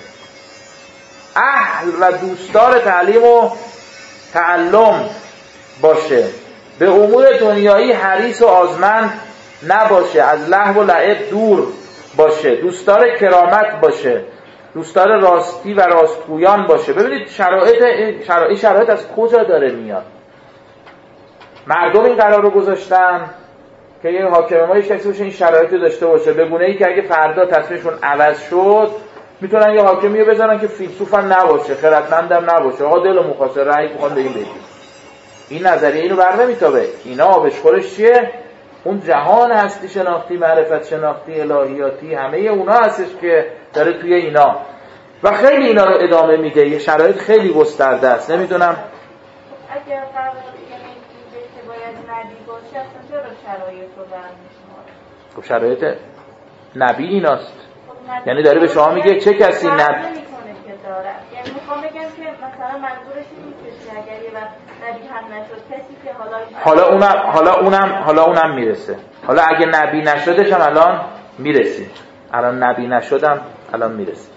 اهل و دوستدار تعلیم و تعلم باشه، به امور دنیایی حریص و آزمند نباشه، از لهو و لعب دور باشه، دوستدار کرامت باشه، دوستدار راستی و راستگویان باشه. ببینید شرایط شرایط شرایط از کجا داره میاد. مردم این قرار رو گذاشتن که یه حاکم ما یک کسی باشه این شرایط رو داشته باشه، به گونه ای که اگه فردا تصمیمشون عوض شد میتونن یه حاکمی رو بزنن که فیلسوف هم نباشه، خردمندم نباشه، آقا دل مخاصره رأی میخوان به این بدید. این نظریه اینو بر نمیتابه. اینا آبشخورش چیه؟ اون جهان هستی شناختی، معرفت شناختی، الهیاتی، همه اونا هستش که داره توی اینا و خیلی اینا رو ادامه میده. یه شرایط خیلی گسترده است. نمیدونم اگر قرار یعنی که باید نبی باشه اصلا چرا شرایط رو برمی‌شماره؟ خب شرایط نبی ایناست. خب یعنی داره به شما میگه چه کسی نبی نمی‌کنه که داره. یعنی میخوام بگم که مثلا منظورش این نیست که اگر یه وقت نبی هم نشد کسی که حالا حالا اونم حالا اونم حالا اونم میرسه. حالا اگه نبی نشدش هم الان میرسیم. الان نبی نشدم الان میرسیم.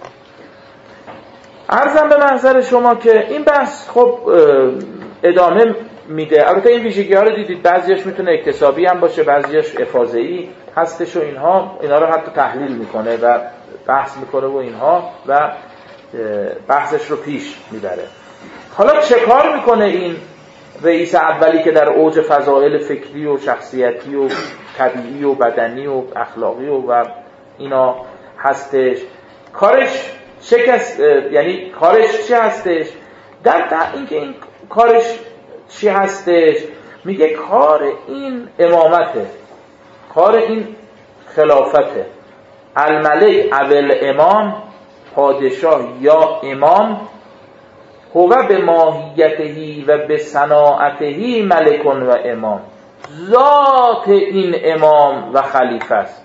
عرضم به محضر شما که این بحث خب ادامه میده. البته این ویژگی ها رو دیدید، بعضیش میتونه اکتسابی هم باشه، بعضیش افاضه‌ای هستش و اینها اینا رو حتی تحلیل میکنه و بحث میکنه و اینها و بحثش رو پیش میبره. حالا چه کار میکنه این رئیس اولی که در اوج فضائل فکری و شخصیتی و طبیعی و بدنی و اخلاقی و, و اینا هستش؟ کارش چه کس یعنی کارش چی هستش؟ در, در اینکه این کارش چی هستش میگه کار این امامته، کار این خلافته. الملک اول امام، پادشاه یا امام، هو به ماهیتهی و به صناعتهی ملکون و امام، ذات این امام و خلیفه است.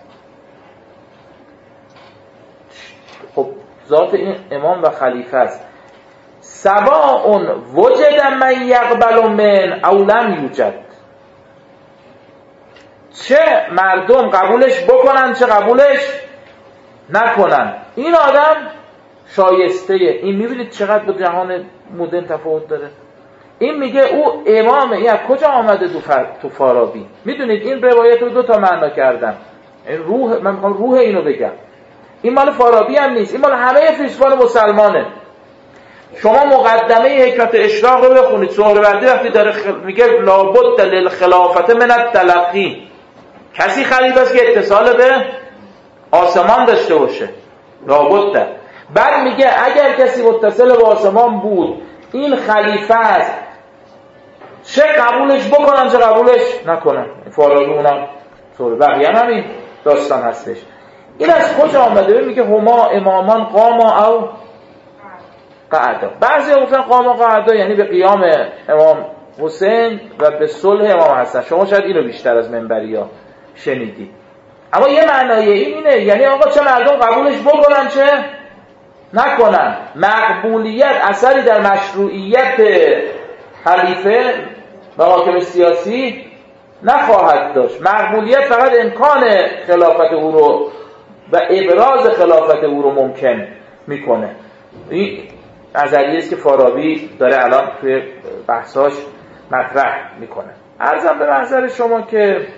خب ذات این امام و خلیفه است. سواء وجد من یقبل من او لم یوجد، چه مردم قبولش بکنن چه قبولش نکنن. این آدم شایسته. این میبینید چقدر با جهان مدرن تفاوت داره. این میگه او امامه. این از کجا آمده تو, فر... تو فارابی؟ میدونید این روایت رو دو تا معنا کردن. این روح، من میخوام روح اینو بگم. این مال فارابی هم نیست، این مال همه فیلسوفان مسلمانه. شما مقدمه حکمت اشراق رو بخونید، سهروردی وقتی داره خ... میگه لابد للخلافت من التلقی، کسی خلیفه است که اتصال به آسمان داشته باشه، لابد. بعد میگه اگر کسی متصل به آسمان بود این خلیفه است، چه قبولش بکنن چه قبولش نکنن. فارابی اونم سهروردی بقیه هم همین داستان هستش. این از کجا آمده؟ میگه هما امامان قاما او قعدا. بعضی گفتن قاما قعدا یعنی به قیام امام حسین و به صلح امام حسن. شما شاید اینو بیشتر از منبریا شنیدید، اما یه معنای این اینه یعنی آقا چه مردم قبولش بکنن چه نکنن. مقبولیت اثری در مشروعیت خلیفه و حاکم سیاسی نخواهد داشت. مقبولیت فقط امکان خلافت او رو و ابراز خلافت او رو ممکن میکنه. این نظریه است که فارابی داره الان توی بحثاش مطرح میکنه. عرضم به محضر شما که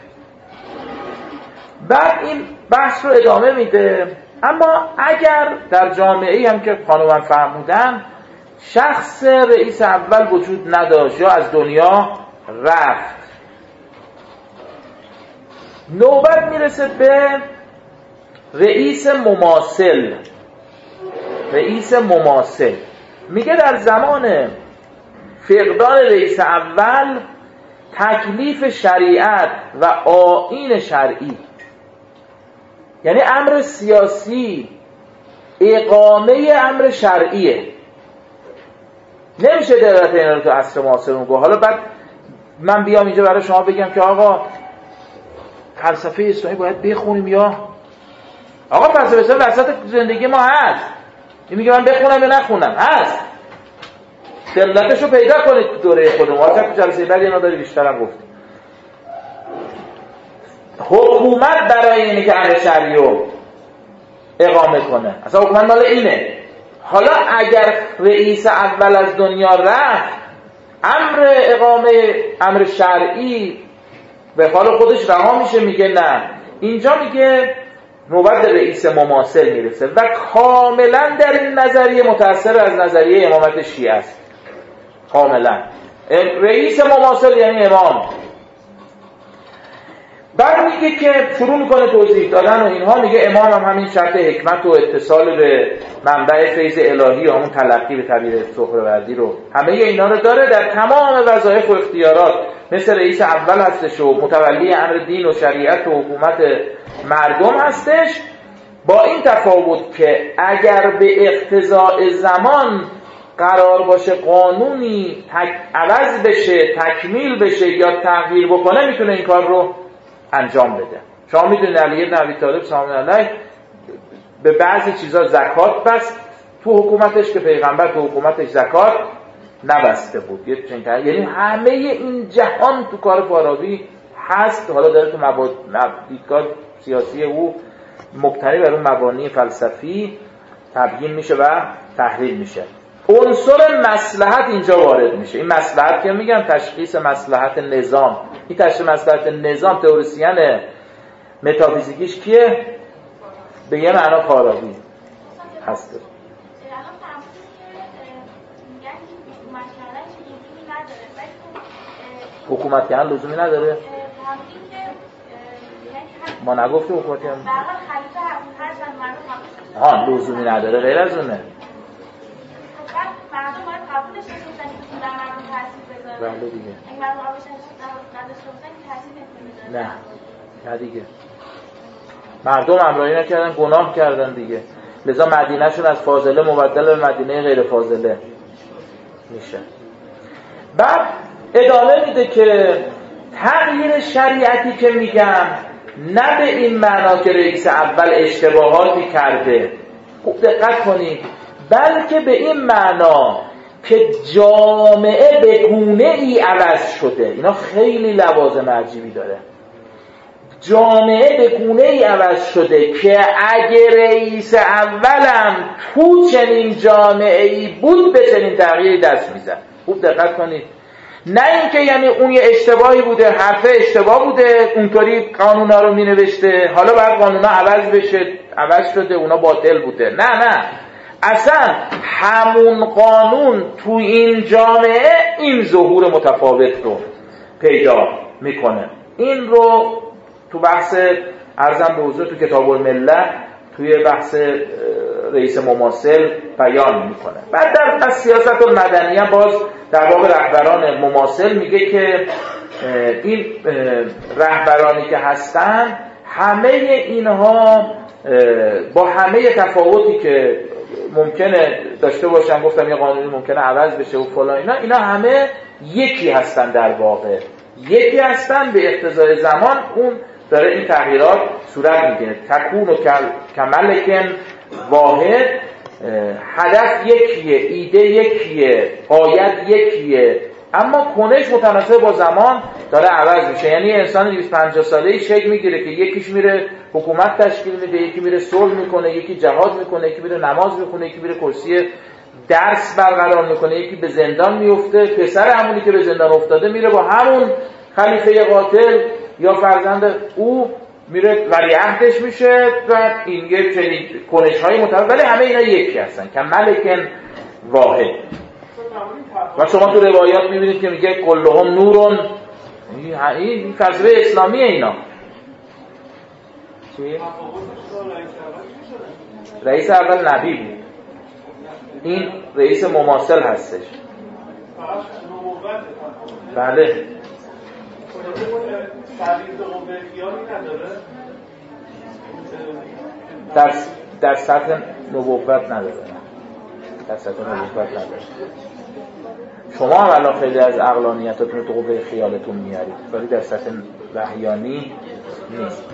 بعد این بحث رو ادامه میده. اما اگر در جامعه‌ای هم که خانومم فرمودن شخص رئیس اول وجود نداشت یا از دنیا رفت، نوبت میرسه به رئیس مماثل. رئیس مماثل میگه در زمان فقدان رئیس اول تکلیف شریعت و آیین شرعی، یعنی امر سیاسی اقامه امر شرعیه. نمیشه دقیقت این رو تو عصر معاصر گفت. حالا بعد من بیام اینجا برای شما بگم که آقا فلسفه اسلامی باید بخونیم یا آقا فلسفه اسلامی وسط زندگی ما هست. این میگه من بخونم یا نخونم، هست. دلتشو پیدا کنید تو دوره خودمون. آقا تو جلسه بعد اینا داری بیشتر هم گفتیم. حکومت برای اینه که امر شرعی رو اقامه کنه. اصلا حکومت مال اینه. حالا اگر رئیس اول از دنیا رفت، امر اقامه امر شرعی به حال خودش رها میشه. میگه نه، اینجا میگه نوبت رئیس مماثل میرسه و کاملا در این نظریه متأثر از نظریه امامت شیعه است. کاملا رئیس مماثل یعنی امام. بعد میگه که شروع میکنه توضیح دادن و اینها. میگه امام هم همین شرط حکمت و اتصال به منبع فیض الهی و همون تلقی به تعبیر سهروردی رو، همه اینا رو داره در تمام وظایف و اختیارات. مثل رئیس اول هستش و متولی امر دین و شریعت و حکومت مردم هستش، با این تفاوت که اگر به اقتضاء زمان قرار باشه قانونی تک عوض بشه، تکمیل بشه یا تغییر بکنه، میتونه این کار رو انجام بده. شما میدونید علی بن ابی طالب سلام علیه به بعضی چیزا زکات بست تو حکومتش که پیغمبر تو حکومتش زکات نبسته بود. یعنی همه این جهان تو کار فارابی هست. حالا داره تو مباد... دیدگاه سیاسی او مبتنی بر اون مبانی فلسفی تبیین میشه و تحلیل میشه. عنصر مصلحت اینجا وارد میشه. این مصلحت که میگم تشخیص مصلحت نظام. این تشخیص مصلحت نظام تئوریسین متافیزیکیش کیه؟ به یه معنا فارابی هست. حکومت کردن لزومی نداره. ما نگفتیم حکومت کردن ها لزومی نداره، غیر از اونه. مردم باید قبولش داشته باشن که در مردم تاثیر بذاره. بله دیگه. اگه مردم قبولش نداشته باشن که تاثیر نمیذاره. نه. نه دیگه. مردم همراهی نکردن، گناه کردن دیگه. لذا مدینه‌شون از فاضله مبدل به مدینه غیر فاضله میشه. بعد ادامه میده که تغییر شریعتی که میگم نه به این معنا که رئیس اول اشتباهاتی کرده، خوب دقت کنید، بلکه به این معنا که جامعه به گونه ای عوض شده. اینا خیلی لوازم عجیبی داره. جامعه به گونه ای عوض شده که اگه رئیس اولم تو چنین جامعه ای بود به چنین تغییری دست میزد. خوب دقت کنید، نه اینکه یعنی اون یه اشتباهی بوده، حرفه اشتباه بوده، اونطوری قانونا رو مینوشته، حالا باید قانونا عوض بشه، عوض شده، اونا باطل بوده. نه نه، اصلا همون قانون تو این جامعه این ظهور متفاوت رو پیدا میکنه. این رو تو بحث عرضم به حضور تو کتاب الملت توی بحث رئیس مماثل بیان میکنه. بعد در سیاست المدنی هم باز در واقع رهبران مماثل میگه که این رهبرانی که هستن همه اینها با همه تفاوتی که ممکنه داشته باشن، گفتم یه قانونی ممکنه عوض بشه و فلان اینا، اینا همه یکی هستن، در واقع یکی هستن. به اقتضای زمان اون داره این تغییرات صورت میگیره. تکون و کملکن واحد، هدف یکیه، ایده یکیه، غایت یکیه، اما کنش متناسب با زمان داره عوض میشه. یعنی انسان دویست و پنجاه ساله‌ای شکل میگیره که یکیش میره حکومت تشکیل میده، یکی میره صلح میکنه، یکی جهاد میکنه، یکی میره نماز میخونه، یکی میره کرسی درس برقرار میکنه، یکی به زندان میفته. پسر همونی که به زندان افتاده میره با همون خلیفه قاتل یا فرزند او میره ولیعهدش میشه و این یه چنین کنش‌های متفاوت، ولی همه اینا یکی هستن که ملکن واحد. و شما تو روایات میبینید که میگه کلهم نورون، این فلسفه اسلامیه اینا. چی؟ رئیس اول نبی بود، این رئیس مماثل هستش. بله. در در سطح نبوت نداره، در سطح نبوت نداره. شما هم الان خیلی از عقلانیتاتون رو تو قوه خیالتون میارید، ولی در سطح وحیانی نیست.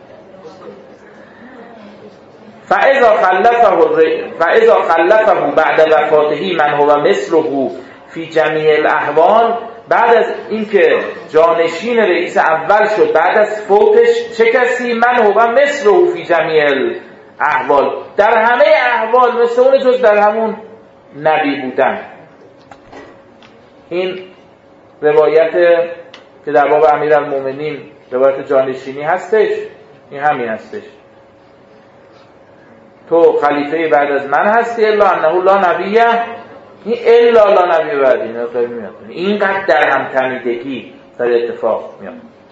فاذا خلفه فاذا خلفه بعد وفاته من هو مثله فی جمیع الاحوال، بعد از اینکه جانشین رئیس اول شد بعد از فوتش، چه کسی؟ من هو مثله فی جمیع الاحوال، در همه احوال مثل اون، جز در همون نبی بودن. این روایت که در باب امیرالمومنین روایت جانشینی هستش، این همین هستش. تو خلیفه بعد از من هستی الا انه لا نبیه، این الا لا نبی بعد اینا خیلی میاد. اینقدر در هم تنیدگی در اتفاق میاد.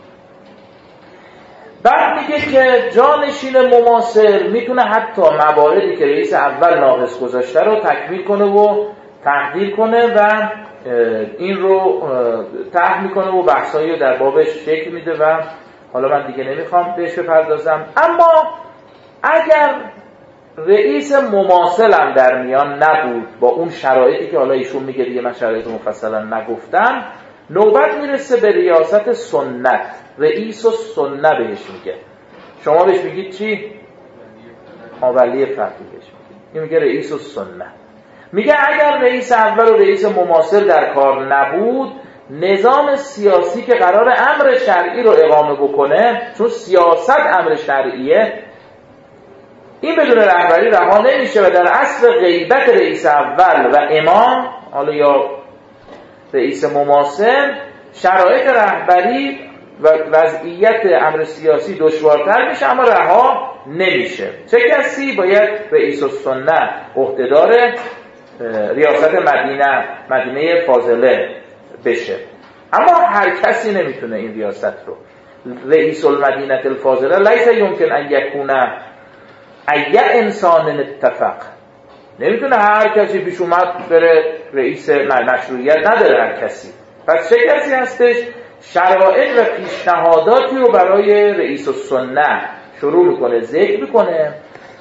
بعد میگه که جانشین مماثل میتونه حتی مواردی که رئیس اول ناقص گذاشته رو تکمیل کنه و تعدیل کنه و این رو طرح میکنه و بحثایی رو در بابش شکل میده و حالا من دیگه نمیخوام بهش بپردازم. اما اگر رئیس مماثل هم در میان نبود با اون شرایطی که حالا ایشون میگه، دیگه من شرایط مفصلا نگفتم، نوبت میرسه به ریاست سنت. رئیس و سنت بهش میگه. شما بهش میگید چی؟ ولی فقیه بهش میگه. این میگه رئیس و سنت. میگه اگر رئیس اول و رئیس مماثل در کار نبود، نظام سیاسی که قرار امر شرعی رو اقامه بکنه، چون سیاست امر شرعیه، این بدون رهبری رها نمیشه و در اصل غیبت رئیس اول و امام، حالا یا رئیس مماثل، شرایط رهبری و وضعیت امر سیاسی دشوارتر میشه اما رها نمیشه. چه کسی؟ باید رئیس السنه عهدهدار ریاست مدینه مدینه فاضله بشه. اما هر کسی نمیتونه این ریاست رو. رئیس المدینه الفاضله لیس یمکن ان یکون ای انسان اتفق، نمیتونه هر کسی پیش اومد بره رئیس، مشروعیت نداره هر کسی. پس چه کسی هستش؟ شرایط و پیشنهاداتی رو برای رئیس السنه شروع میکنه، ذکر میکنه.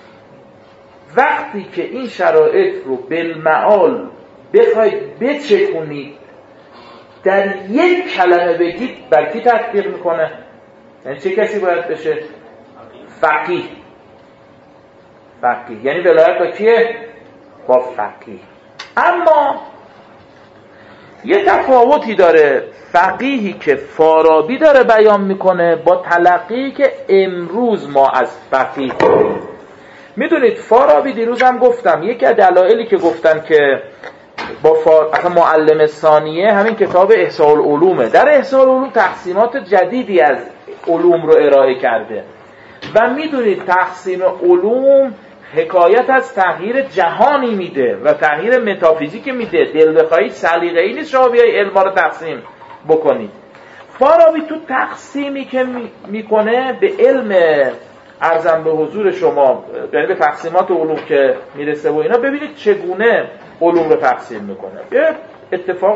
وقتی که این شرایط رو بالمعال بخواید بچکونید، در یک کلمه بگید، بر کی تطبیق میکنه؟ یعنی چه کسی باید بشه؟ فقیه. فقیه یعنی ولایت با کیه؟ با فقیه. اما یه تفاوتی داره فقیهی که فارابی داره بیان میکنه با تلقی که امروز ما از فقیه داریم. میدونید فارابی دیروز هم گفتم یکی از دلایلی که گفتن که با فار... اصلا معلم ثانیه همین کتاب احصاء العلومه. در احصاء العلوم تقسیمات جدیدی از علوم رو ارائه کرده و میدونید تقسیم علوم حکایت از تغییر جهانی میده و تغییر متافیزیک میده. دل بخواهی سلیقه‌ای نیست شما بیای علما رو تقسیم بکنید. فارابی تو تقسیمی که میکنه به علم عرضم به حضور شما، یعنی به تقسیمات علوم که میرسه و اینا، ببینید چگونه علوم رو تقسیم میکنه. یه اتفاق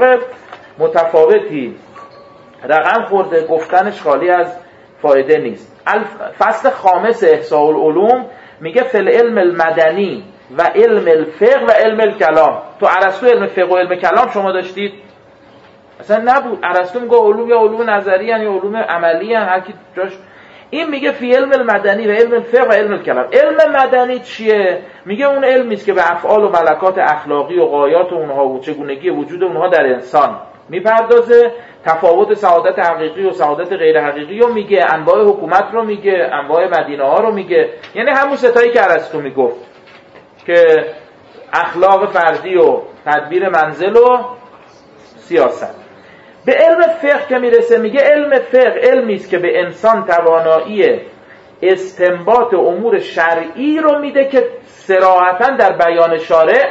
متفاوتی رقم خورده، گفتنش خالی از فایده نیست. فصل خامس احصاء العلوم میگه فل علم المدنی و علم الفقه و علم الکلام. تو ارسطو علم فقه و علم کلام شما داشتید؟ اصلا نبود. ارسطو میگه علوم یا علوم نظری ان یا علوم عملی ان، هر کی جاش. این میگه فی علم المدنی و علم الفقه و علم الکلام. علم مدنی چیه؟ میگه اون علمی است که به افعال و ملکات اخلاقی و غایات اونها و چگونگی وجود اونها در انسان میپردازه. تفاوت سعادت حقیقی و سعادت غیر حقیقی رو میگه، انواع حکومت رو میگه، انواع مدینه ها رو میگه. یعنی همون ستایی که ارسطو میگفت که اخلاق فردی و تدبیر منزل و سیاست. به علم فقه که میرسه میگه علم فقه علمی است که به انسان توانایی استنباط امور شرعی رو میده که صراحتاً در بیان شارع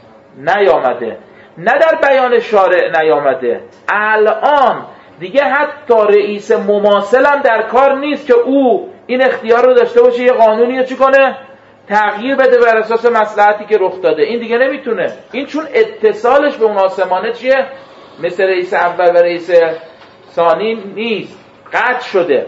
نیامده. نه در بیان شارع نیامده، الان دیگه حتی رئیس مماثل هم در کار نیست که او این اختیار رو داشته باشه یه قانونی رو چی کنه؟ تغییر بده بر اساس مصلحتی که رخ داده. این دیگه نمیتونه. این چون اتصالش به اون آسمانه چیه؟ مثل رئیس اول و رئیس ثانی نیست، قطع شده.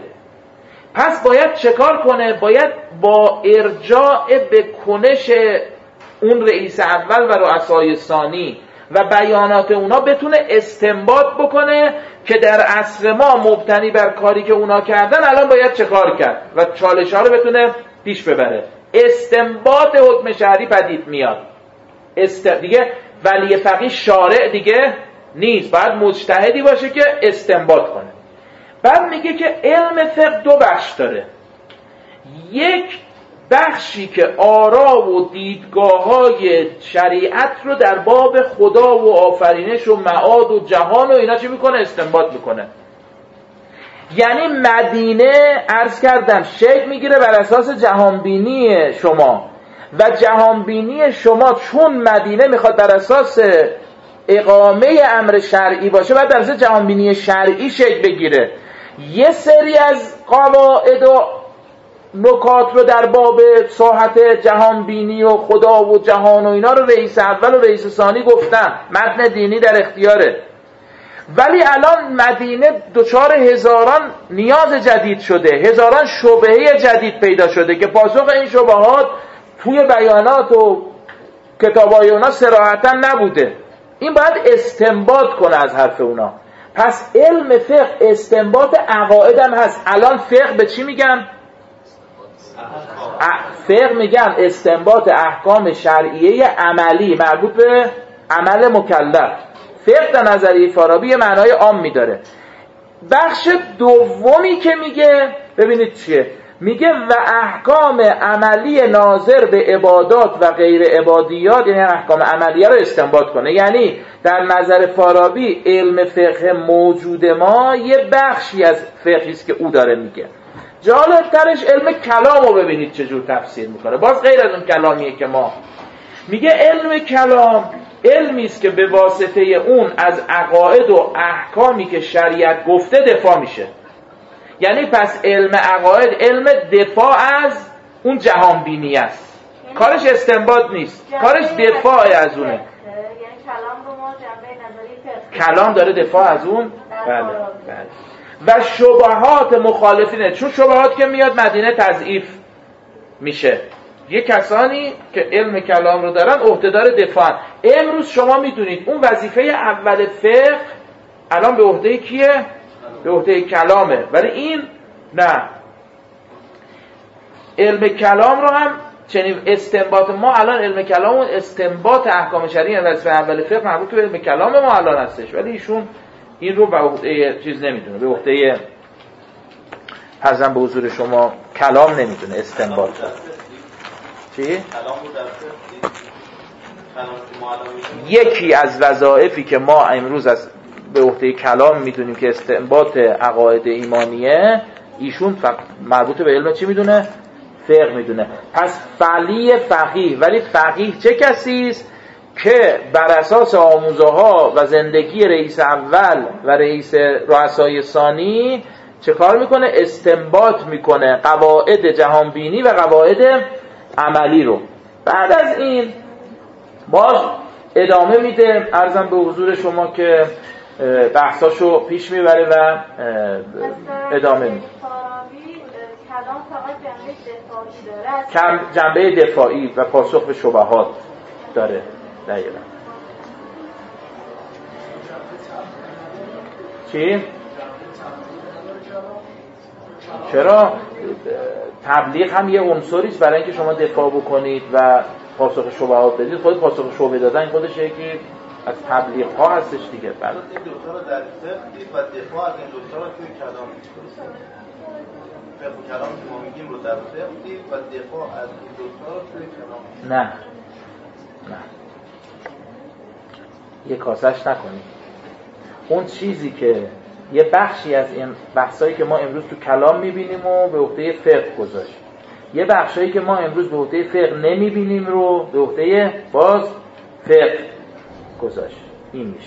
پس باید چه کار کنه؟ باید با ارجاع به کنش اون رئیس اول و رؤسای ثانی و بیانات اونا بتونه استنباط بکنه که در عصر ما مبتنی بر کاری که اونا کردن الان باید چه کار کرد و چالش ها رو بتونه پیش ببره. استنباط حکم شرعی پدید میاد. است... دیگه ولی فقیه شارع دیگه نیست، باید مجتهدی باشه که استنباط کنه. بعد میگه که علم فقه دو بخش داره. یک بخشی که آرا و دیدگاه‌های شریعت رو در باب خدا و آفرینش و معاد و جهان و اینا چی میکنه؟ استنباط میکنه. یعنی مدینه عرض کردم شکل میگیره بر اساس جهانبینی شما و جهانبینی شما چون مدینه میخواد بر اساس اقامه امر شرعی باشه باید بر اساس جهانبینی شرعی شکل بگیره. یه سری از قواعد و نکات رو در باب ساحت جهان بینی و خدا و جهان و اینا رو رئیس اول و رئیس ثانی گفتن، متن دینی در اختیاره. ولی الان مدینه دچار هزاران نیاز جدید شده، هزاران شبهه جدید پیدا شده که پاسخ این شبهات توی بیانات و کتابای اونا صراحتا نبوده. این باید استنباط کنه از حرف اونا. پس علم فقه استنباط عقاید هم هست. الان فقه به چی میگن؟ فقه میگن استنباط احکام شرعیه عملی مربوط به عمل مکلف. فقه در نظریه فارابی یه معنای عام میداره. بخش دومی که میگه ببینید چیه؟ میگه و احکام عملی ناظر به عبادات و غیر عبادیات، یعنی احکام عملیه رو استنباط کنه. یعنی در نظر فارابی علم فقه موجود ما یه بخشی از فقهی است که او داره میگه. جالب ترش علم کلام رو ببینید چجور تفسیر میکنه. باز غیر از اون کلامیه که ما میگه علم کلام علمی است که به واسطه اون از عقاید و احکامی که شریعت گفته دفاع میشه. یعنی پس علم عقاید علم دفاع از اون جهان بینی است. کارش استنباط نیست، کارش دفاع از اونه. یعنی کلام رو ما جنبه نظری کلام داره دفاع از اون. بله بله. و شبهات مخالفینه، چون شبهات که میاد مدینه تضعیف میشه. یه کسانی که علم کلام رو دارن عهدهدار دفاع. امروز شما میدونید اون وظیفه اول فقه الان به عهده کیه؟ به عهده کلامه. ولی این نه، علم کلام رو هم چنین استنباط ما الان علم کلام و استنباط احکام شرعی از اول فقه مربوط به علم کلام ما الان هستش، ولی ایشون این رو به عهده چیز نمیدونه، به عهده حضرت به حضور شما کلام نمیدونه، استنباط. چی؟ یکی از وظایفی که ما امروز از به عهده کلام میدونیم که استنباط عقاید ایمانیه، ایشون مربوط به علم چی میدونه؟ فقه میدونه. پس فعلی فقیه، ولی فقیه چه کسی است که بر اساس آموزه ها و زندگی رئیس اول و رئیس رؤسای ثانی چه کار میکنه؟ استنباط میکنه قواعد جهانبینی و قواعد عملی رو. بعد از این باز ادامه میده، عرضم به حضور شما که بحثاشو پیش میبره و ادامه میده. کلام فقط جنبه دفاعی داره، جنبه دفاعی و پاسخ به شبهات داره. دقیقا. چی؟ چرا؟ تبلیغ هم یه عنصری است برای اینکه شما دفاع بکنید و پاسخ شبهات بدید. خود پاسخ شبهه دادن خودش یکی از تبلیغ ها هستش دیگه. بعد این دو تا رو در فقه دید و دفاع از این دو تا رو توی کلام دید. فقه و کلام که ما میگیم رو در فقه دید و دفاع از این دو تا رو توی کلام. نه نه یه کاسش نکنید. اون چیزی که یه بخشی از این بحثایی که ما امروز تو کلام میبینیم و به عهده فقه گذاشت، یه بخشایی که ما امروز به عهده فقه نمیبینیم رو به عهده باز فقه گذاشت. این میشه.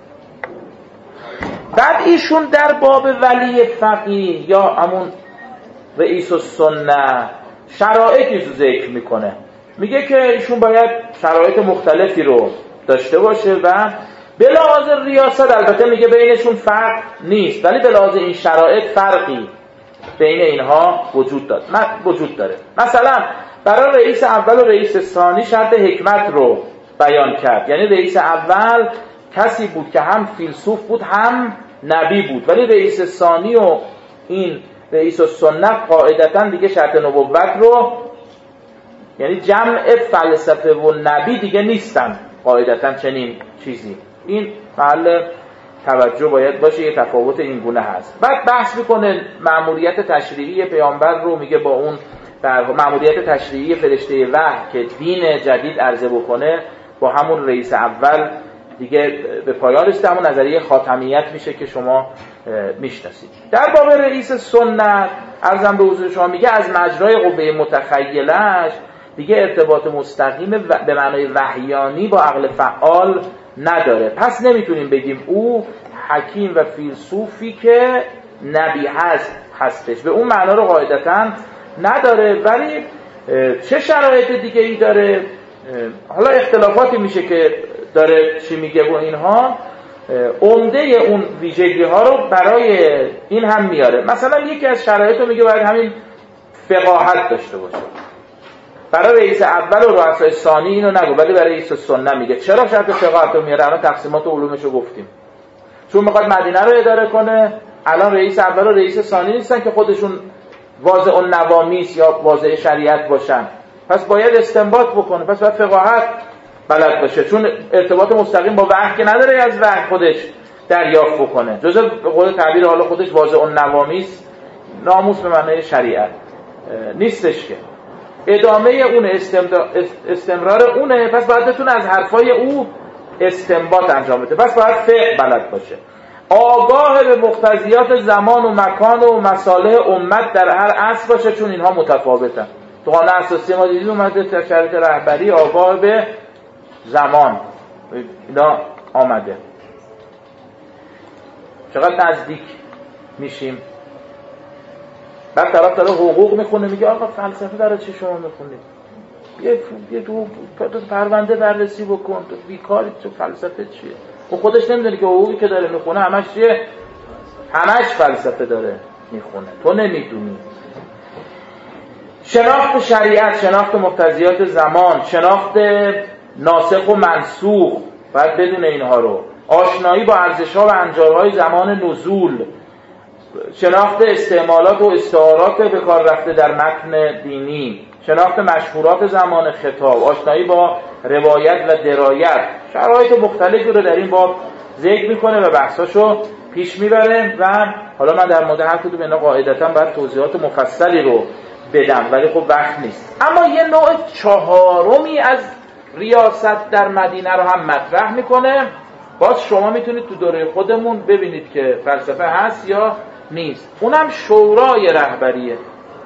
بعد ایشون در باب ولی فقیه یا همون رئیس السنه شرایطی رو ذکر میکنه. میگه که ایشون باید شرایط مختلفی رو داشته باشه و به لحاظ ریاست البته میگه بینشون فرق نیست، ولی به لحاظ این شرایط فرقی بین اینها وجود داد وجود داره. مثلا برای رئیس اول و رئیس ثانی شرط حکمت رو بیان کرد. یعنی رئیس اول کسی بود که هم فیلسوف بود هم نبی بود، ولی رئیس ثانی و این رئیس السنه قاعدتا دیگه شرط نبوت رو، یعنی جمع فلسفه و نبی دیگه نیستن قاعدتا چنین چیزی. این محل توجه باید باشه، یه تفاوت این گونه هست. بعد بحث میکنه مأموریت تشریعی پیامبر رو، میگه با اون در مأموریت تشریعی فرشته وحی که دین جدید عرضه بکنه با همون رئیس اول دیگه به پایان رسیده. همون نظریه خاتمیت میشه که شما میشناسید. در باب رئیس سنت عرضم به حضور شما میگه از مجرای قوه متخیلش دیگه ارتباط مستقیم به معنای وحیانی با عقل فعال نداره. پس نمیتونیم بگیم او حکیم و فیلسوفی که نبی هست هستش، به اون معنا رو قاعدتاً نداره. ولی چه شرایط دیگه ای داره؟ حالا اختلافاتی میشه که داره چی میگه و اینها. عمده اون ویژگی ها رو برای این هم میاره. مثلا یکی از شرایط رو میگه باید همین فقاهت داشته باشه. برای رئیس اول و رؤسای ثانی اینو نگو، ولی برای رئیس سنت میگه. چرا شرط فقاهت رو میاره؟ الان تقسیمات علومش رو گفتیم. چون میخواد مدینه رو اداره کنه. الان رئیس اول و رئیس ثانی نیستن که خودشون واضع النوامیس یا واضع شریعت باشن، پس باید استنباط بکنه، پس باید فقاهت بلد باشه، چون ارتباط مستقیم با وحی که نداره از وحی خودش دریافت بکنه. جزء به قول تعبیر حالا خودش واضع النوامیس، ناموس به معنای شریعت نیستش که. ادامه اون استمرار اونه، پس باید بتونه از حرفای او استنباط انجام بده، پس باید فقه بلد باشه. آگاه به مقتضیات زمان و مکان و مصالح امت در هر عصر باشه، چون اینها متفاوتن. تو قانون اساسی ما دیدیم اومده در شرایط رهبری آگاه به زمان اینا آمده. چقدر نزدیک میشیم. بعد طرف داره حقوق میخونه، میگه آقا فلسفه برای چی شما میخونید؟ یه یه دو پرونده بررسی بکن، تو بیکاری، تو فلسفه چیه؟ و خودش نمیدونه که حقوقی که داره میخونه همش چیه؟ همش فلسفه داره میخونه، تو نمیدونی. شناخت شریعت، شناخت مقتضیات زمان، شناخت ناسخ و منسوخ، باید بدون اینها رو. آشنایی با ارزش‌ها و انجارهای زمان نزول، شناخت استعمالات و استعارات به کار رفته در متن دینی، شناخت مشهورات زمان خطاب، آشنایی با روایت و درایت، شرایط مختلفی رو در این باب ذکر میکنه و بحثاشو پیش میبره. و حالا من در مورد هر کدوم اینا قاعدتاً باید توضیحات مفصلی رو بدم، ولی خب وقت نیست. اما یه نوع چهارمی از ریاست در مدینه رو هم مطرح میکنه. باز شما میتونید تو دوره خودمون ببینید که فلسفه هست یا نیست. اونم شورای رهبریه،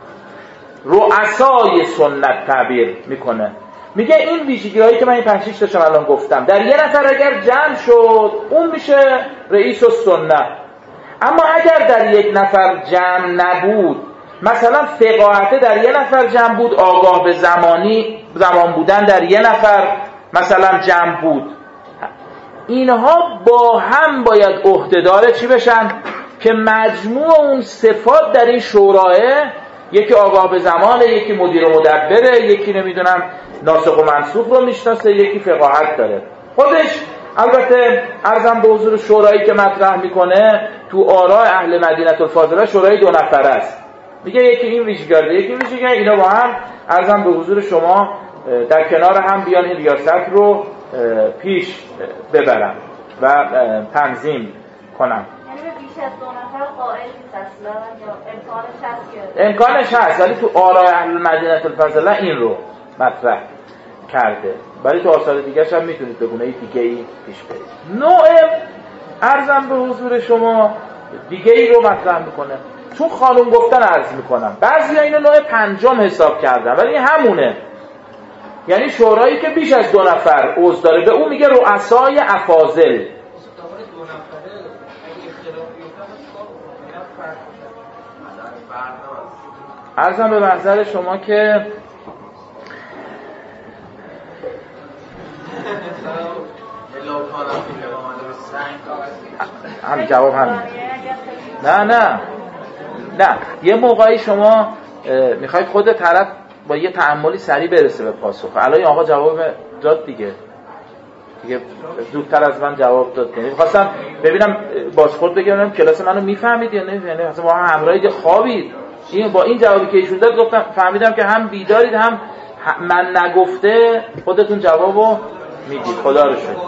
رؤسای سنت تعبیر میکنه. میگه این ویژگی‌هایی که من این پنج شش تاشو الان گفتم در یه نفر اگر جمع شد اون میشه رئیس السنت. اما اگر در یک نفر جمع نبود، مثلا فقاهته در یه نفر جمع بود، آگاه به زمانی زمان بودن در یه نفر مثلا جمع بود، اینها با هم باید عهدهدار چی بشن؟ که مجموع اون صفات در این شوراه، یکی آگاه به زمانه، یکی مدیر و مدبره، یکی نمیدونم ناسخ و منسوخ رو میشناسه، یکی فقاهت داره. خودش البته عرضم به حضور شورایی که مطرح میکنه تو آراء اهل مدینه الفاضله شورای دو نفره است. میگه یکی این ویژگی داره، یکی ویژگی، اینا با هم عرضم به حضور شما در کنار هم بیان این ریاست رو پیش ببرن و تنظیم کنن. بیش از دو نفر قائل نیست اصلا، یا امکانش هست؟ امکانش هست، ولی تو آراء اهل مدینه الفاضله این رو مطرح کرده، ولی تو آثار دیگرش هم میتونید به گونه دیگه ای پیش برید. نوع عرضم به حضور شما دیگه ای رو مطرح میکنه. چون خانوم گفتن عرض میکنم، بعضی ها اینو نوع پنجم حساب کردن، ولی همونه، یعنی شورایی که بیش از دو نفر عضو داره، به اون میگه رؤسای افاضل. عرضم به محضر شما که هم جواب همین. نه نه نه یه موقعی شما میخواید خود طرف با یه تأملی سریع برسه به پاسخ. الان آقا جواب داد دیگه دیگه زودتر از من جواب داد. یعنی می‌خواستم ببینم بازخورد بگیرم کلاس منو میفهمید یا نه، یعنی مثلا با هم همراهید خوابید. این با این جوابی که ایشون داد گفتم فهمیدم که هم بیدارید، هم من نگفته خودتون جوابو میدید. خدا رو شکر.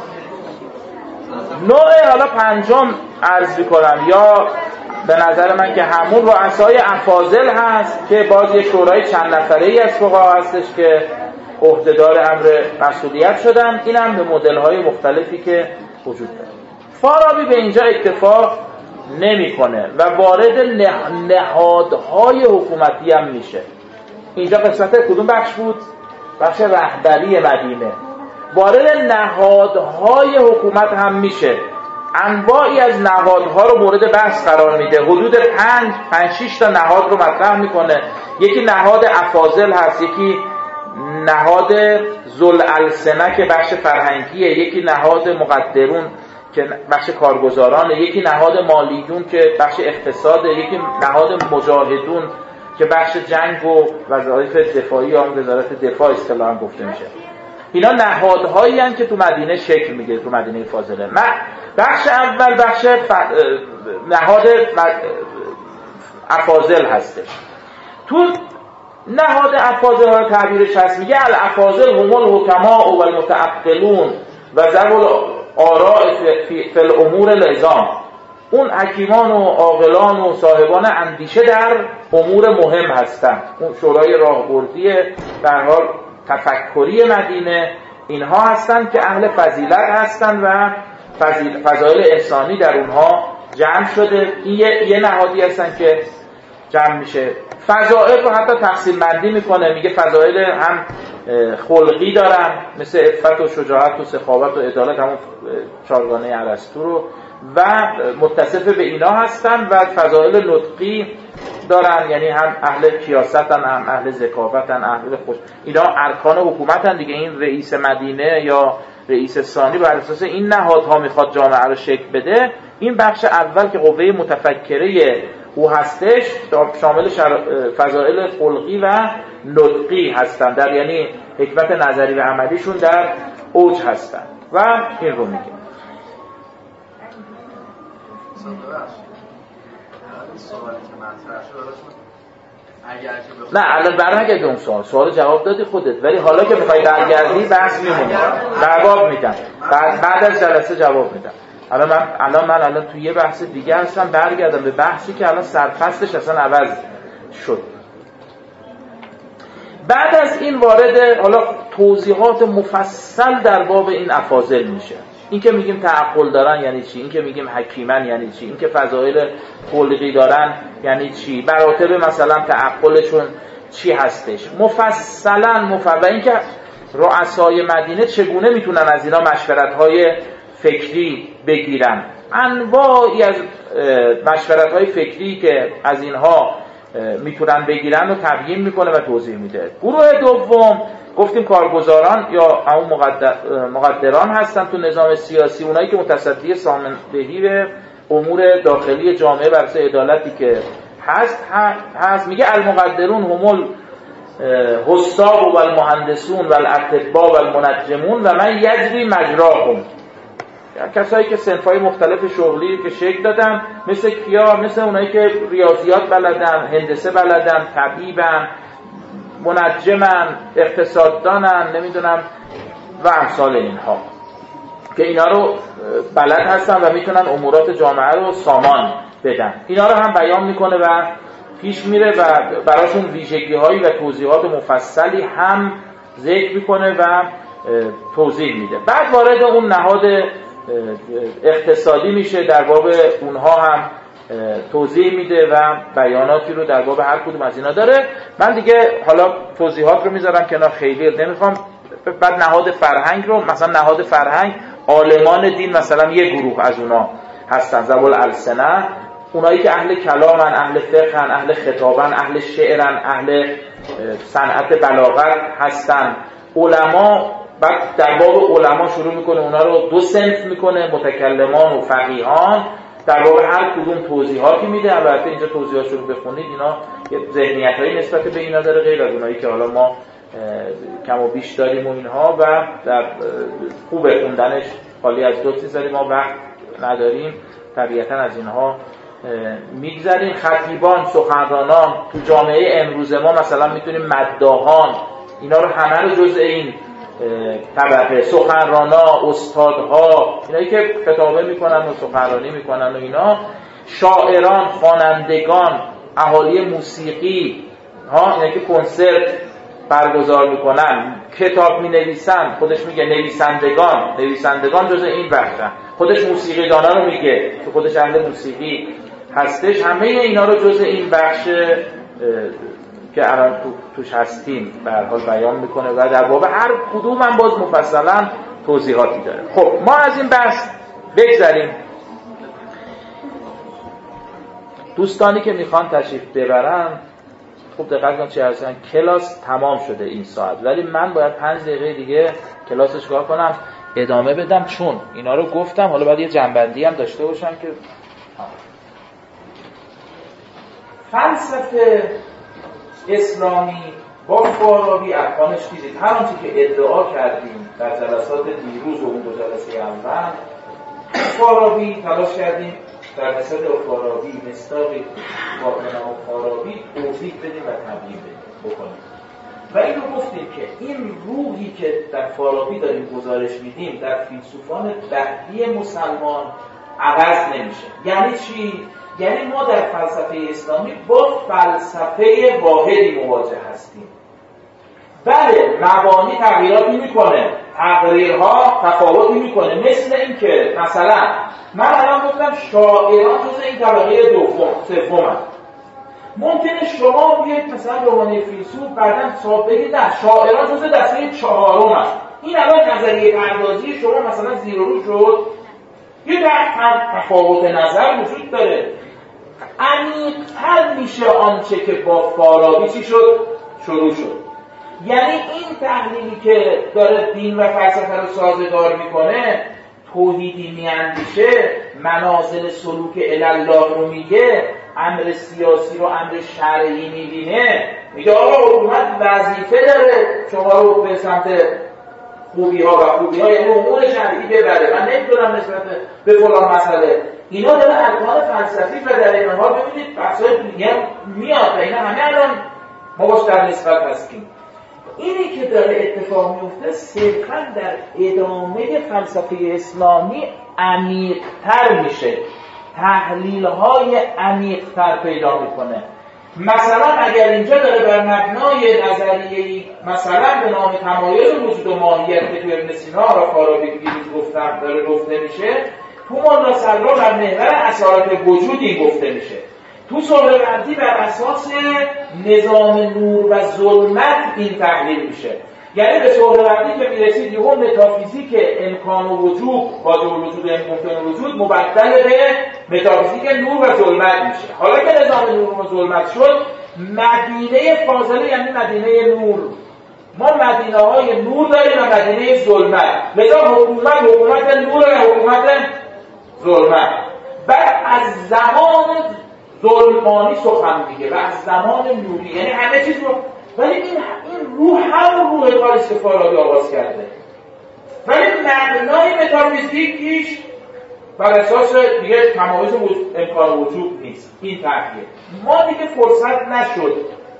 نوع حالا پنجم عرض می‌کنم، یا به نظر من که همون رؤسای افاضل هست که باز یه شورای چند نفره‌ای از فقها هستش که عهدهدار امر مسئولیت شدن. این هم به مدل‌های مختلفی که وجود داره. فارابی به اینجا اکتفا نمی‌کنه و وارد نه... نهادهای حکومتی هم میشه. اینجا قسمت کدوم بخش بود؟ بخش رهبری مدینه. وارد نهادهای حکومت هم میشه. انواعی از نهادها رو مورد بحث قرار میده. حدود پنج پنج شش تا نهاد رو مطرح میکنه. یکی نهاد افاضل هست، یکی نهاد ذوالالسنه که بخش فرهنگیه، یکی نهاد مقدرون که بخش کارگزارانه، یکی نهاد مالیون که بخش اقتصاده، یکی نهاد مجاهدون که بخش جنگ و وظایف دفاعی یا وزارت دفاع اصطلاحاً گفته میشه. اینا نهادهایی هستند که تو مدینه شکل میگیره، تو مدینه فاضله. بخش اول بخش ف... نهاد افاضل هستش. تو نهاد افاضل ها تعبیرش هست، میگه الافاضل هم الحکماء و المتعقلون و ذوی الاراء فی الامور العظام. اون حکیمان و عاقلان و صاحبان اندیشه در امور مهم هستند. اون شورای راهبردی به هر حال تفکری مدینه اینها هستند که اهل فضیلت هستند و فضیل فضایل انسانی در اونها جمع شده. این یه, یه نهادی هستن که جمع میشه. فضائل رو حتی تقسیم بندی میکنه، میگه فضائل هم خلقی دارن مثل عفت و شجاعت و سخاوت و عدالت، همون چارگانه ارسطو رو، و متصف به اینا هستن. و فضائل نطقی دارن، یعنی هم اهل کیاستن، هم اهل ذکاوتن، اهل خوش، اینا ارکان حکومتن دیگه. این رئیس مدینه یا رئیس ثانی بر اساس این نهادها میخواد جامعه رو شکل بده. این بخش اول که قوه متفکره او هستش شامل فضائل خلقی و نطقی هستن، در یعنی حکمت نظری و عملیشون در اوج هستن و این رو میگه. سوالی که مطرح شد اگر نه الان برنگردی اون سوال سوال جواب دادی خودت، ولی حالا که میخوای برگردی بحث میمونه، جواب میدم بعد بعد از جلسه جواب میدم. الان من الان من الان تو یه بحث دیگه هستم، برگردم به بحثی که الان سرفصلش اصلا عوض شد. بعد از این وارد حالا توضیحات مفصل در باب این افاضل میشه. این که میگیم تعقل دارن یعنی چی، این که میگیم حکیمن یعنی چی، این که فضایل خلقی دارن یعنی چی، مراتب مثلا تعقلشون چی هستش مفصلا مفصل، و این که رؤسای مدینه چگونه میتونن از اینا مشورت‌های فکری بگیرن، انواعی از مشورت‌های فکری که از اینها میتونن بگیرن و تبیین میکنه و توضیح میده. گروه دوم گفتیم کارگزاران یا همون مقدر مقدران هستن تو نظام سیاسی، اونایی که متصدی ساماندهی به امور داخلی جامعه بر اساس عدالتی که هست هست میگه المقدرون همول حساب و المهندسون و الاطباء و المنجمون و من یجری مجراهم، کسایی که صنف‌های مختلف شغلی که شکل دادن، مثل کیا؟ مثل اونایی که ریاضیات بلدن، هندسه بلدن، طبیبن، منجمن، اقتصاددانن، نمیدونم و امثال اینها که اینا رو بلد هستن و میتونن امورات جامعه رو سامان بدن. اینا رو هم بیان میکنه و پیش میره و براشون ویژگی‌هایی و توضیحات مفصلی هم ذکر میکنه و توضیح میده. بعد وارد اون نهاد اقتصادی میشه، در باب اونها هم توضیح میده و بیاناتی رو در باب هر کدوم از اینا داره. من دیگه حالا توضیحات رو میذارم کنار، خیلی نمیخوام. بعد نهاد فرهنگ رو، مثلا نهاد فرهنگ عالمان دین مثلا یه گروه از اونا هستن، ذوال السنه، اونایی که اهل کلامن، اهل فقهن، اهل خطابن، اهل شعرن، اهل صنعت بلاغت هستن. علما، بعد در باب علما شروع میکنه اونا رو دو صنف میکنه، متکلمان و فقیهان، در باب هر کدوم توضیحاتی میده. البته اینجا توضیحاتش رو بخونید، اینا یه ذهنیتایی نسبت به اینا داره غیر از اونایی که حالا ما کم و بیش داریم و اینها، و در خوب خوندنش خالی از لطفی زاریم، ما وقت نداریم طبیعتا از اینها میگذریم. خطیبان، سخنرانان تو جامعه امروز ما مثلا میتونیم مداحان، اینا رو همه رو جزء این طبقه، سخنرانا، استادها، اینایی که خطابه میکنن و سخنرانی میکنن و اینا، شاعران، خوانندگان، اهالی موسیقی ها، اینایی که کنسرت برگزار میکنن، کتاب مینویسن، خودش میگه نویسندگان، نویسندگان جزء این بخشن، خودش موسیقی دانا رو میگه که خودش اهل موسیقی هستش. همه اینا رو جزء این بخش که الان تو توش هستیم به هر حال بیان میکنه و در باب هر کدوم هم باز مفصلا توضیحاتی داره. خب ما از این بحث بگذریم. دوستانی که میخوان تشریف ببرن خوب دقت کنن چه هستن. کلاس تمام شده این ساعت، ولی من باید پنج دقیقه دیگه کلاسش کار کنم ادامه بدم، چون اینا رو گفتم. حالا باید یه جنبندی هم داشته باشم که فلسفه اسلامی با فارابی ارکانش دیدید. هر آنچه که ادعا کردیم در جلسات دیروز و اون دو جلسه اول، فارابی تلاش کردیم در مثال فارابی، مصداقی با نام فارابی توضیح بدیم و تبیین بکنیم. و این رو گفتیم که این روحی که در فارابی داریم گزارش میدیم در فیلسوفان بعدی مسلمان عوض نمیشه. یعنی چی؟ یعنی ما در فلسفه اسلامی با فلسفه واحدی مواجه هستیم. بله مبانی تغییراتی میکنه، تغییرها تفاوتی میکنه، مثل این که مثلا من الان گفتم شاعران جز این طبقه دوم سوم، ممکنه شما بیاید مثلا روانی فیلسوف بعداً صاحب بگید نه شاعران جز دسته چهارم هست. این الان نظریه پردازی شما مثلا زیر و رو شد، یه در تفاوت نظر وجود داره. عمیق‌تر میشه آنچه که با فارابی چی شد؟ شروع شد. یعنی این تحلیلی که داره دین و فلسفه رو سازگار میکنه، توحیدی میاندیشه، منازل سلوک الله رو میگه، امر سیاسی رو امر شرعی میبینه، میگه آقا حکومت وظیفه داره شما رو به سمت خوبی ها و خوبی ها، یعنی امور شرعی ببره. من نمیتونم نسبت به فلان مسئله اینا داره ارکان فلسفی و در این حال ببینید بحث‌های دیگه میاد و اینا همه الان ما باش در نسبت هستیم. اینی که داره اتفاق میفته صرفاً در ادامه فلسفه اسلامی عمیق‌تر میشه، تحلیل‌های عمیق‌تر پیدا میکنه. مثلا اگر اینجا داره بر مبنای نظریه‌ای مثلا به نام تمایز وجود و ماهیت که تو ابن سینا و فارابی دیروز گفتم داره گفته میشه، تو ملا صدرا بر محور اصالت وجود این گفته میشه. تو سهروردی بر اساس نظام نور و ظلمت این تحلیل میشه. یعنی به سهروردی که میرسید یهو متافیزیک امکان و وجود با وجود امکان و وجود مبدل به متافیزیک نور و ظلمت میشه. حالا که نظام نور و ظلمت شد، مدینه فاضله یعنی مدینه نور. ما مدینه های نور داریم و مدینه ظلمت. لذا حکومت حکومت نور و حکومت ظلمت. بعد از زمان ظلمانی سخن میگه و از زمان نوری، یعنی همه چیز رو. ولی این این روح هم روح کاریست که فارابی آغاز کرده، ولی مبنای متافیزیکیش بر اساس دیگه تمایز امکان وجود نیست. این تحلیل ما دیگه فرصت نشد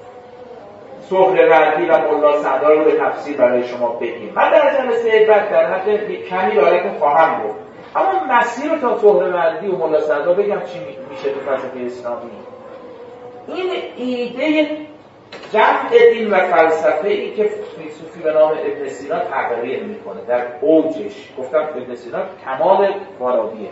سهروردی و ملا صدرا رو به تفصیل برای شما بگیم. من در جلسه بعد در حد کمی برای که خواهم گفت، اما مسیر تا سهروردی و ملا صدرا بگم چی میشه تو فلسفه اسلامی. این ایده جمع دین و فلسفه ای که فیلسوفی به نام ابن سینا تغییر میکنه در اوجش، گفتم ابن سینا کمال فارابیه،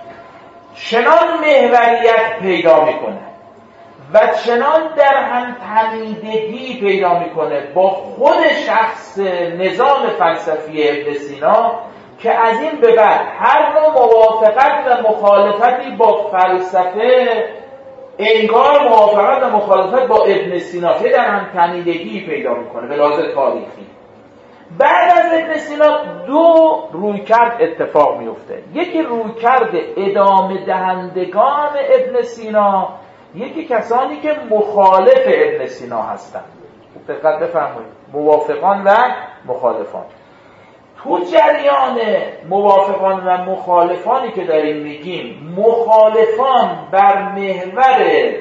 چنان محوریت پیدا میکنه و چنان در هم تنیدگی پیدا میکنه با خود شخص نظام فلسفی ابن سینا که از این به بعد هر نوع موافقت و مخالفتی با فلسفه انگار موافقت و مخالفت با ابن سینا که در هم تنیدگی پیدا میکنه به لحاظ تاریخی. بعد از ابن سینا دو رویکرد اتفاق میفته. یکی رویکرد ادامه دهندگان ابن سینا، یکی کسانی که مخالف ابن سینا هستند. دقت بفرمایید، موافقان و مخالفان. تو جریان موافقان و مخالفانی که داریم میگیم، مخالفان بر محور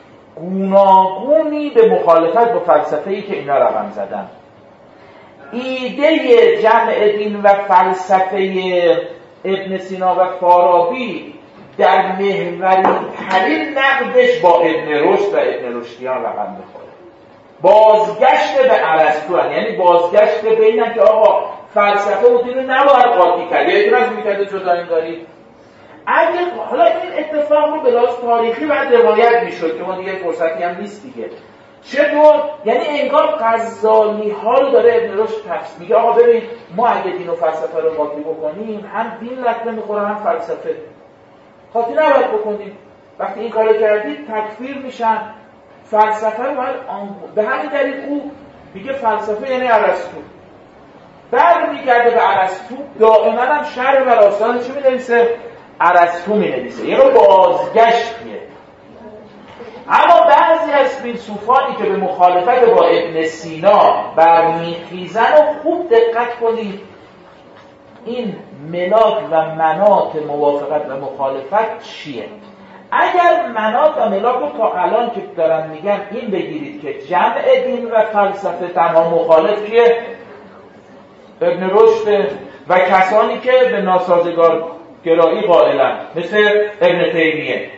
گوناگونی به مخالفت با فلسفه‌ای که اینا رقم زدن. ایده جمع دین و فلسفه ابن سینا و فارابی در محوری ترین نقدش با ابن رشد و ابن رشدیان رقم میخوره. بازگشت به ارسطو، یعنی بازگشت به اینن که آقا فلسفه و دین رو نباید قاطی کرد، یا اعتراض میکرده جدا این دارید. اگر حالا این اتفاق رو به لحاظ تاریخی بعد روایت میشد که ما دیگه فرصتی هم نیست دیگه. چطور؟ یعنی انگار غزالی ها رو داره ابن رشد تفسیر میگه آقا ببین ما اگه دین و فلسفه رو قاطی بکنیم هم دین لطمه میخوره هم فلسفه. قاطی نباید بکنیم. وقتی این کارو کردید تکفیر میشن. فلسفه رو باید آنگون. به همین دلیل او میگه فلسفه یعنی ارسطو. بر میگرده به ارسطو، دائما هم شرح بر آستان چی می‌نویسه؟ ارسطو می‌نویسه. یه رو بازگشتیه. اما بعضی از فیلسوفانی که به مخالفت با ابن سینا برمیخیزن و خوب دقت کنید این ملاک و مناط موافقت و مخالفت چیه؟ اگر مناط و ملاک رو تا الان که دارن میگن این بگیرید که جمع دین و فلسفه تنها مخالف کیه؟ ابن رشد و کسانی که به ناسازگار گرایی قائلن مثل ابن تیمیه،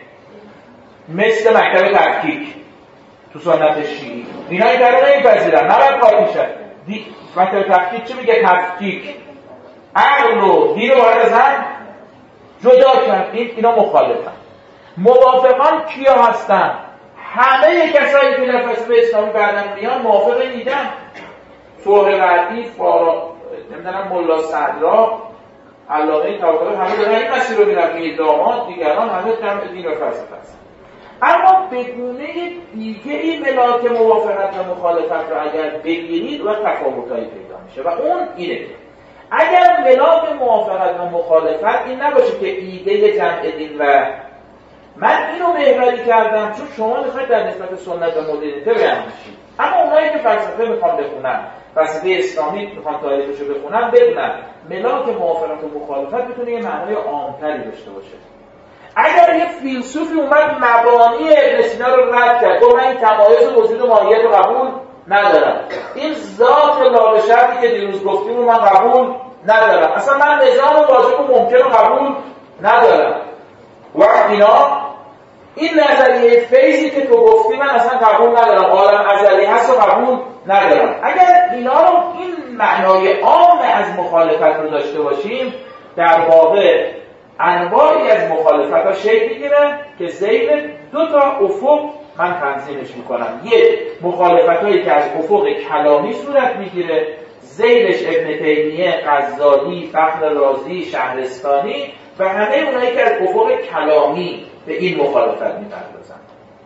مثل مکتب تفکیک تو سنت شیعی، اینا این کارو نمیپذیرن، نباید قاطی شد. مکتب تفکیک چی میگه؟ تفکیک عقل و دین رو باید از هم جدا کرد. اینا مخالفن. موافقان کیا هستن؟ همه کسایی که در فلسفه اسلامی بعداً میان موافق ایدن. سهروردی، فارابی، نمیدونم ملا صدرا، علامه طباطبایی، همه دارن این مسیر رو میرن. میرداماد، دیگران همه جمع دین و فلسفه هستن. اما به گونه دیگه این ملاک موافقت و مخالفت رو اگر بگیرید و تفاوتایی پیدا میشه و اون اینه که اگر ملاک موافقت و مخالفت این نباشه که ایده جمع دین و من اینو محوری کردم چون شما میخواید در نسبت سنت و مدرنیته بیان بشید، اما اونایی که فلسفه میخوان بخونن، فلسفه اسلامی میخوان تاریخشو بخونن، بدونن ملاک موافقت و مخالفت میتونه یه معنای عامتری داشته باشه. اگر یه فیلسوفی اومد مبانی ابن سینا رو رد کرد، گفت من این تمایز وجود و ماهیت رو قبول ندارم، این ذات لابشرطی که دیروز گفتیم رو من قبول ندارم، اصلا من نظام واجب و ممکن رو قبول ندارم، وقت اینا این نظریه فیزی که تو گفتی من اصلا قبول ندارم، عالم ازلی هست و قبول ندارم. اگر اینا رو این معنای عام از مخالفت رو داشته باشیم، در واقع انواعی از مخالفت ها شکل میگیره که ذیل دو تا افق من تنظیمش میکنم. یک، مخالفت هایی که از افق کلامی صورت میگیره، ذیلش ابن تیمیه، غزالی، فخر رازی، شهرستانی و همه اونایی که از افق کلامی به این مخالفت میپردازن.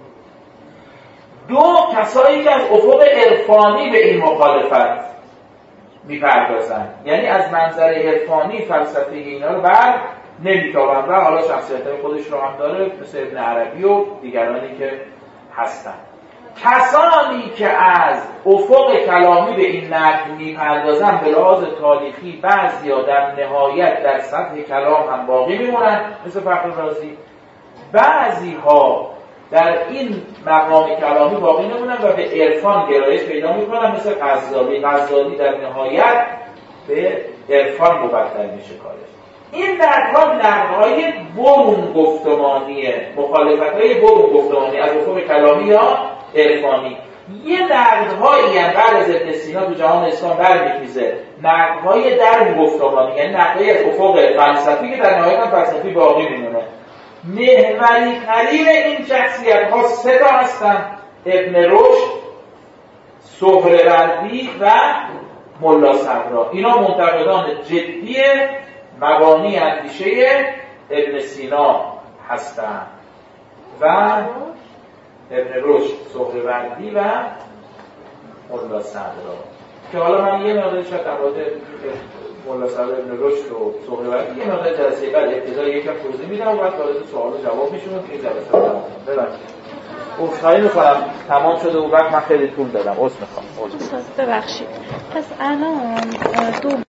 دو، کسایی که از افق عرفانی به این مخالفت میپردازن، یعنی از منظر عرفانی فلسفه اینا رو بر نمیتابن و حالا شخصیت‌های خودش رو هم داره، مثل ابن عربی و دیگرانی که هستن. کسانی که از افق کلامی به این نقد میپردازن به لحاظ تاریخی بعضیا در نهایت در سطح کلام هم باقی میمونن، مثل فخر رازی، بعضی ها در این مقام کلامی باقی نمونن و به عرفان گرایش پیدا میکنن، مثل غزالی. غزالی در نهایت به عرفان مبدل میشه کارش. این نقدها نقدهای برون گفتمانیه، مخالفت‌های برون گفتمانی از افق کلامی یا عرفانی. یه نقدهایی هم بعد از ابن سینا تو جهان اسلام برمی‌خیزه، نقدهای درون گفتمانی، یعنی نقدهای از افق فلسفی که در نهایت هم فلسفی باقی میمونه. محوری ترین این شخصیت ها سه تا هستن: ابن رشد، سهروردی و ملا صدرا. اینا منتقدان جدی مبانی اندیشه ابن سینا هستند و ابن رشد، سهروردی و ملا صدرا، که حالا من یه مقدار شاید در مورد ملا صدرا، ابن رشد و سهروردی یه مقدار جلسه بعد ابتدای یکم توضیح میدم و بعد وارد سوال و جواب میشم که این جلسه رو تمام کنم. ببخشید. عذرخواهی میکنم تمام شده و وقت من خیلی طول دادم. عذر میخوام. ببخشید. پس الان دو